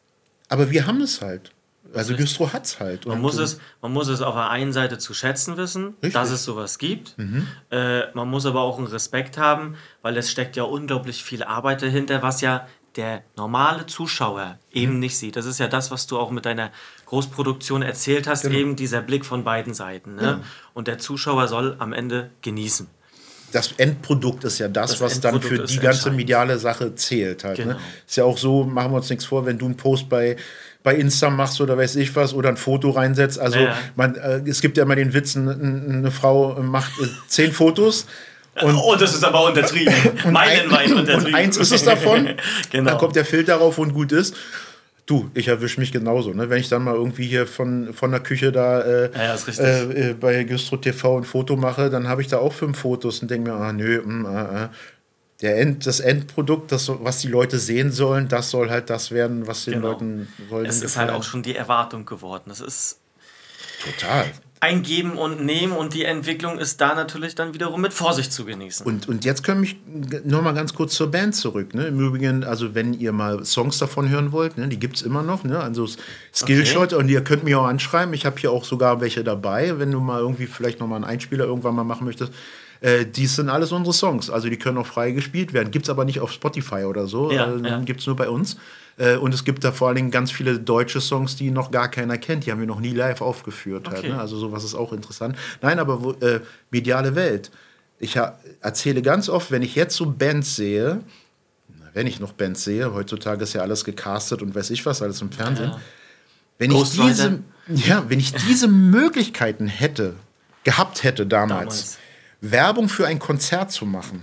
Aber wir haben es halt. Also Güstrow hat es halt. Man muss es, man muss es auf der einen Seite zu schätzen wissen, Richtig. dass es sowas gibt. Mhm. Äh, man muss aber auch einen Respekt haben, weil es steckt ja unglaublich viel Arbeit dahinter, was ja der normale Zuschauer eben Mhm. nicht sieht. Das ist ja das, was du auch mit deiner Großproduktion erzählt hast, Genau. eben dieser Blick von beiden Seiten. Ne? Ja. Und der Zuschauer soll am Ende genießen. Das Endprodukt ist ja das, Das was dann für Endprodukt die ist ganze entscheidend. mediale Sache zählt halt. Genau. Ne? Ist ja auch so, machen wir uns nichts vor, wenn du einen Post bei, bei Insta machst oder weiß ich was oder ein Foto reinsetzt. Also Ja, ja. Man, äh, es gibt ja immer den Witz, eine, eine Frau macht äh, zehn Fotos. Und, oh, das ist aber untertrieben. Meilenweit untertrieben. und eins ist es davon, Genau. dann kommt der Filter drauf und gut ist. Du, ich erwische mich genauso. Ne? Wenn ich dann mal irgendwie hier von, von der Küche da äh, Ja, ja, ist richtig. äh, bei Güstrow T V ein Foto mache, dann habe ich da auch fünf Fotos und denke mir, ah nö, mh, äh, der End, das Endprodukt, das, was die Leute sehen sollen, das soll halt das werden, was den Genau. Leuten soll. Es ist halt auch schon die Erwartung geworden. Das ist total. ein Geben und Nehmen und die Entwicklung ist da natürlich dann wiederum mit Vorsicht zu genießen. Und, und jetzt komme ich noch mal ganz kurz zur Band zurück. Ne? Im Übrigen, also wenn ihr mal Songs davon hören wollt, ne? Die gibt es immer noch. Ne? Also Skillshot, okay. Und ihr könnt mich auch anschreiben. Ich habe hier auch sogar welche dabei, wenn du mal irgendwie vielleicht noch mal einen Einspieler irgendwann mal machen möchtest. Äh, dies sind alles unsere Songs. Also die können auch frei gespielt werden. Gibt es aber nicht auf Spotify oder so. Ja, äh, ja. Gibt es nur bei uns. Äh, und es gibt da vor allen Dingen ganz viele deutsche Songs, die noch gar keiner kennt. Die haben wir noch nie live aufgeführt. Okay. Halt, ne? Also sowas ist auch interessant. Nein, aber wo, äh, mediale Welt. Ich ha- erzähle ganz oft, wenn ich jetzt so Bands sehe, wenn ich noch Bands sehe, heutzutage ist ja alles gecastet und weiß ich was, alles im Fernsehen. Ja. Wenn, ich Ghostwriter. diese, ja, wenn ich diese Möglichkeiten hätte, gehabt hätte damals, Damals. Werbung für ein Konzert zu machen,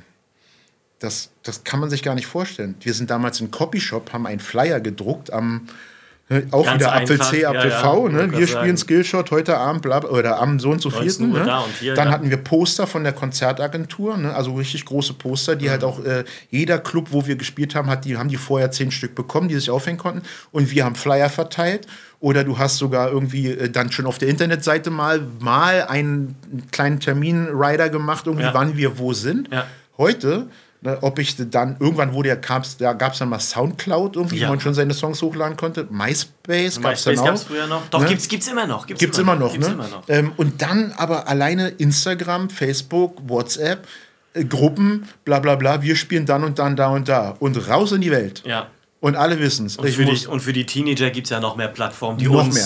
das, das kann man sich gar nicht vorstellen. Wir sind damals im Copyshop, haben einen Flyer gedruckt am ne, auch Ganz wieder Apfel einfach, C, Apfel ja, V. ja, Ne? wollte Wir grad spielen sagen. Skillshot heute Abend bla, oder am so und so vierten. Uhr Ne? da und hier, Dann ja. hatten wir Poster von der Konzertagentur, ne? Also richtig große Poster, die Mhm. halt auch äh, jeder Club, wo wir gespielt haben, hat die, haben die vorher zehn Stück bekommen, die sich aufhängen konnten. Und wir haben Flyer verteilt. Oder du hast sogar irgendwie äh, dann schon auf der Internetseite mal, mal einen kleinen Termin-Rider gemacht, irgendwie Ja. wann wir wo sind. Ja. Heute, ne, ob ich dann, irgendwann wurde ja, gab's, da gab es dann mal Soundcloud, irgendwie, Ja. wo man schon seine Songs hochladen konnte. MySpace gab es dann MySpace auch. gab es früher noch. Doch, Ne? gibt's, gibt's immer noch. Gibt's, Gibt's immer noch, Gibt's ne? immer noch. Ähm, und dann aber alleine Instagram, Facebook, WhatsApp, äh, Gruppen, bla bla bla, wir spielen dann und dann da und da. Und raus in die Welt. Ja. Und alle wissen es. Und für, die, und für die Teenager gibt es ja noch mehr Plattformen, die Noch uns mehr.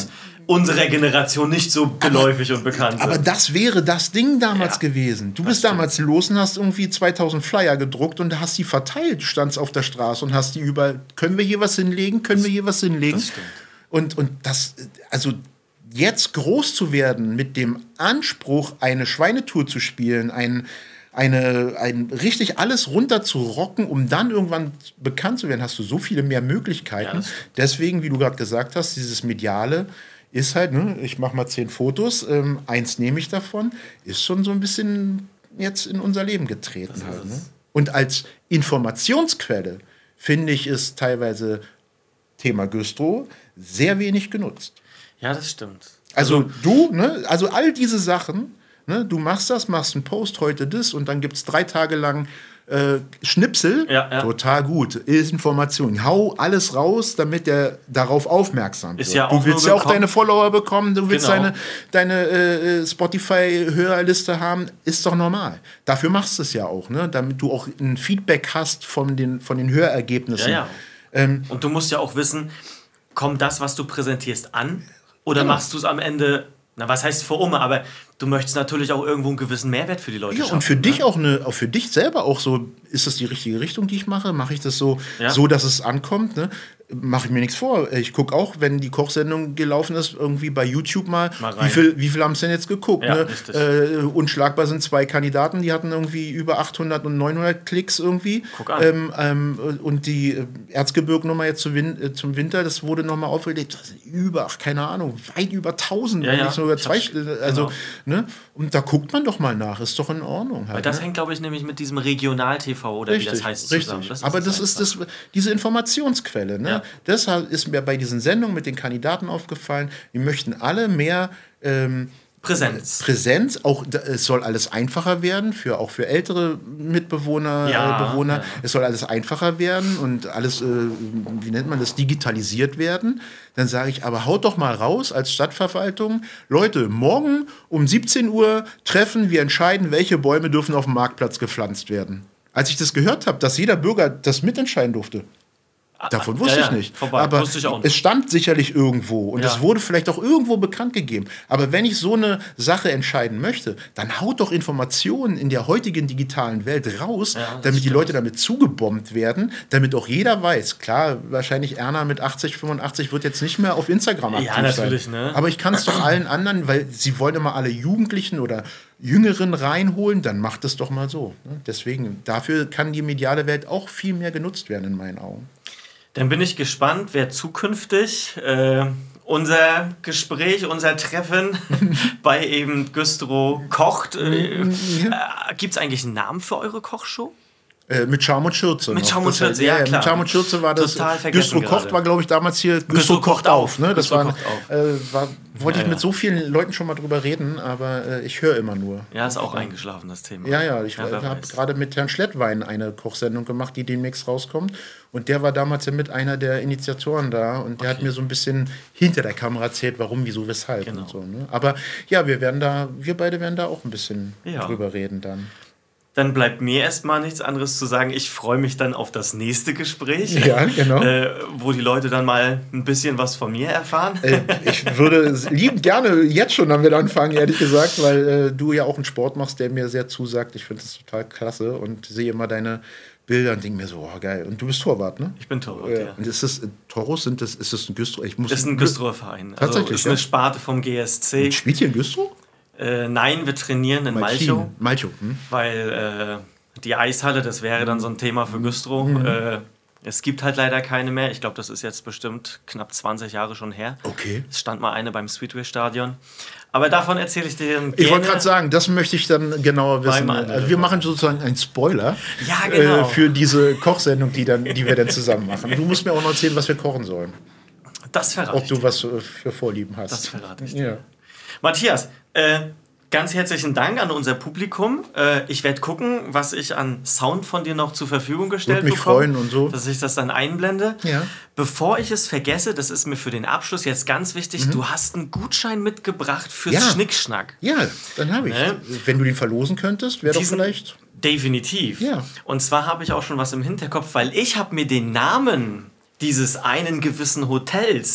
unserer Generation nicht so geläufig und bekannt sind. Aber das wäre das Ding damals Ja, gewesen. Du das bist stimmt. damals los und hast irgendwie zweitausend Flyer gedruckt und hast die verteilt. Du standst auf der Straße und hast die überall, können wir hier was hinlegen, können wir hier was hinlegen? Das stimmt. Und, und das, also jetzt groß zu werden mit dem Anspruch, eine Schweinetour zu spielen, ein, eine, ein richtig alles runter zu rocken, um dann irgendwann bekannt zu werden, hast du so viele mehr Möglichkeiten. Ja, das stimmt. Deswegen, wie du gerade gesagt hast, dieses Mediale ist halt, ne, ich mache mal zehn Fotos, ähm, eins nehme ich davon, ist schon so ein bisschen jetzt in unser Leben getreten halt. Ne? Und als Informationsquelle finde ich es teilweise Thema Güstrow sehr wenig genutzt. Ja, das stimmt. Also du, ne, also all diese Sachen, ne, du machst das, machst einen Post, heute das und dann gibt es drei Tage lang äh, Schnipsel, Ja, ja. total gut, ist Information. Hau alles raus, damit der darauf aufmerksam Ist wird. ja auch du willst nur ja auch gekommen- deine Follower bekommen, du willst Genau. deine, deine äh, Spotify-Hörerliste haben, ist doch normal. Dafür machst du es ja auch, ne, damit du auch ein Feedback hast von den, von den Hörergebnissen. Ja, ja. Ähm, Und du musst ja auch wissen, kommt das, was du präsentierst, an? Oder Genau. machst du es am Ende, na was heißt für Umme, aber du möchtest natürlich auch irgendwo einen gewissen Mehrwert für die Leute Ja, schaffen. und für ne? dich auch eine, auch für dich selber auch so, ist das die richtige Richtung, die ich mache? Mache ich das so, Ja. so dass es ankommt? Ne? Mache ich mir nichts vor. Ich gucke auch, wenn die Kochsendung gelaufen ist, irgendwie bei YouTube mal, Mal rein. wie viel, wie viel haben es denn jetzt geguckt? Ja, ne? richtig. äh, unschlagbar sind zwei Kandidaten, die hatten irgendwie über achthundert und neunhundert Klicks irgendwie. Guck an. Ähm, ähm, und die äh, Erzgebirgsnummer jetzt zu Win äh, zum Winter, das wurde nochmal aufgelegt. Das sind über, ach, keine Ahnung, weit über tausend, Ja, wenn ja. nicht sogar Ich zwei. hab's- Also, genau. ne? Und da guckt man doch mal nach, ist doch in Ordnung. Halt, Weil das ne? hängt, glaube ich, nämlich mit diesem Regional-T V oder wie das heißt zusammen. Richtig. Das Aber es das ist einfach. das, diese Informationsquelle. Ne? Ja. Deshalb ist mir bei diesen Sendungen mit den Kandidaten aufgefallen, wir möchten alle mehr ähm, Präsenz. Präsenz. Auch, da- es soll alles einfacher werden, für, auch für ältere Mitbewohner, Ja, äh, Bewohner. ja. Es soll alles einfacher werden und alles, äh, wie nennt man das, digitalisiert werden. Dann sage ich, aber haut doch mal raus als Stadtverwaltung. Leute, morgen um siebzehn Uhr treffen, wir entscheiden, welche Bäume dürfen auf dem Marktplatz gepflanzt werden. Als ich das gehört habe, dass jeder Bürger das mitentscheiden durfte, davon wusste ja, ja, ich nicht. vorbei. Aber Wusste ich auch nicht. es stand sicherlich irgendwo und Ja. es wurde vielleicht auch irgendwo bekannt gegeben. Aber wenn ich so eine Sache entscheiden möchte, dann haut doch Informationen in der heutigen digitalen Welt raus, Ja, das damit die stimmt. Leute damit zugebombt werden, damit auch jeder weiß. Klar, wahrscheinlich Erna mit achtzig, fünfundachtzig wird jetzt nicht mehr auf Instagram aktiv Ja, natürlich, sein. ne? Aber ich kann es doch allen anderen, weil sie wollen immer alle Jugendlichen oder Jüngeren reinholen, dann macht es doch mal so. ne? Deswegen, dafür kann die mediale Welt auch viel mehr genutzt werden in meinen Augen. Dann bin ich gespannt, wer zukünftig äh, unser Gespräch, unser Treffen bei eben Güstrow kocht. Äh, äh, Gibt es eigentlich einen Namen für eure Kochshow? Äh, mit Charme und Schürze. Mit noch. Charme und Das- Schürze, ja, klar. Mit Charme und Schürze war das. Total vergessen Güstrow kocht gerade. war, glaube ich, damals hier. Güstrow, Güstrow kocht kocht auf. auf. Ne? Das Güstrow war, kocht auf. äh, war, wollte Ja, ich mit ja. so vielen Leuten schon mal drüber reden, aber äh, ich höre immer nur. Ja, ist auch eingeschlafen, das Thema. Ja, ja, ich wer habe weiß. gerade mit Herrn Schlettwein eine Kochsendung gemacht, die demnächst rauskommt. Und der war damals ja mit einer der Initiatoren da und der hat mir so ein bisschen hinter der Kamera erzählt, warum, wieso, weshalb Genau. und so. Ne? Aber ja, wir werden da, wir beide werden da auch ein bisschen Ja. drüber reden dann. Dann bleibt mir erstmal nichts anderes zu sagen. Ich freue mich dann auf das nächste Gespräch, Ja, genau. äh, wo die Leute dann mal ein bisschen was von mir erfahren. Äh, ich würde liebend gerne jetzt schon damit anfangen, ehrlich gesagt, weil äh, du ja auch einen Sport machst, der mir sehr zusagt. Ich finde das total klasse und sehe immer deine Bilder und denke mir so, oh geil. Und du bist Torwart, ne? Ich bin Torwart, Ja. ja. Und ist das äh, Toros? Sind das, ist das ein Güstrow? Ich muss Das ist ein Güstrower Verein. Also Tatsächlich, ist eine ja? Sparte vom G S C. Spielt ihr in Güstrow? Äh, nein, wir trainieren in Malchow, Malchow. Hm? weil äh, die Eishalle, das wäre dann so ein Thema für Güstrow. Mhm. Äh, es gibt halt leider keine mehr. Ich glaube, das ist jetzt bestimmt knapp zwanzig Jahre schon her. Okay. Es stand mal eine beim Speedway-Stadion. Aber davon erzähle ich dir gerne. Ich wollte gerade sagen, das möchte ich dann genauer wissen. Beim anderen Also wir Mal. machen sozusagen einen Spoiler Ja, genau. äh, für diese Kochsendung, die, dann, die wir dann zusammen machen. Du musst mir auch noch erzählen, was wir kochen sollen. Das verrate Ob ich du dir. was äh, für Vorlieben hast. Das verrate ich dir. Ja. Matthias, äh, ganz herzlichen Dank an unser Publikum. Äh, ich werde gucken, was ich an Sound von dir noch zur Verfügung gestellt Würde mich bekomme, freuen und so. dass ich das dann einblende. Ja. Bevor ich es vergesse, das ist mir für den Abschluss jetzt ganz wichtig, du hast einen Gutschein mitgebracht fürs Mhm. Ja. Schnickschnack. Ja, dann habe ich. Ne? Wenn du den verlosen könntest, wäre doch Diesen- vielleicht. Definitiv. Ja. Und zwar habe ich auch schon was im Hinterkopf, weil ich habe mir den Namen dieses einen gewissen Hotels,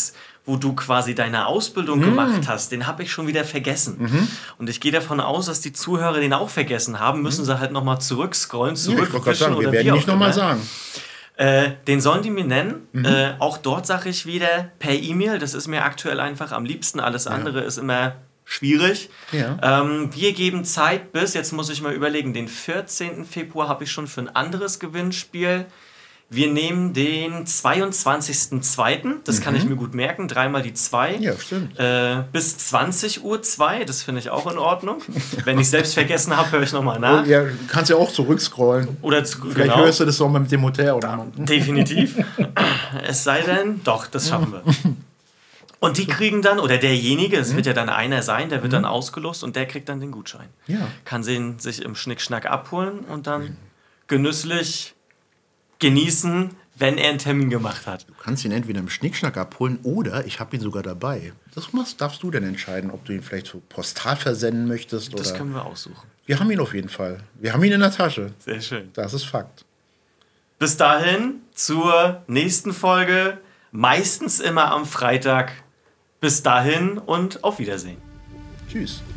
wo du quasi deine Ausbildung Mhm. gemacht hast, den habe ich schon wieder vergessen. Mhm. Und ich gehe davon aus, dass die Zuhörer den auch vergessen haben. Müssen sie halt nochmal zurückscrollen, Ja, ich wollte gerade zurückfischen sagen, wir oder werden wie nicht auch nochmal immer. sagen. Äh, den sollen die mir nennen. Mhm. Äh, auch dort sage ich wieder per E-Mail. Das ist mir aktuell einfach am liebsten. Alles andere ist immer schwierig. Ja. Ähm, wir geben Zeit bis, jetzt muss ich mal überlegen, den vierzehnten Februar habe ich schon für ein anderes Gewinnspiel. Wir nehmen den zweiundzwanzigsten zweiten Das kann ich mir gut merken. Dreimal die zwei. Ja, stimmt. Äh, bis zwanzig Uhr zwei. Das finde ich auch in Ordnung. Wenn ich selbst vergessen habe, höre ich nochmal nach. Oh, ja, du kannst ja auch zurückscrollen. Oder zu, Vielleicht genau. hörst du das auch mal mit dem Hotel oder mal. Definitiv. Es sei denn, doch, das schaffen wir. Und die kriegen dann, oder derjenige, es wird ja dann einer sein, der wird dann ausgelost und der kriegt dann den Gutschein. Ja. Kann den sich im Schnickschnack abholen und dann genüsslich genießen, wenn er einen Termin gemacht hat. Du kannst ihn entweder im Schnickschnack abholen oder ich habe ihn sogar dabei. Das machst, darfst du dann entscheiden, ob du ihn vielleicht so postal versenden möchtest. Das oder. können wir aussuchen. Wir haben ihn auf jeden Fall. Wir haben ihn in der Tasche. Sehr schön. Das ist Fakt. Bis dahin zur nächsten Folge, meistens immer am Freitag. Bis dahin und auf Wiedersehen. Tschüss.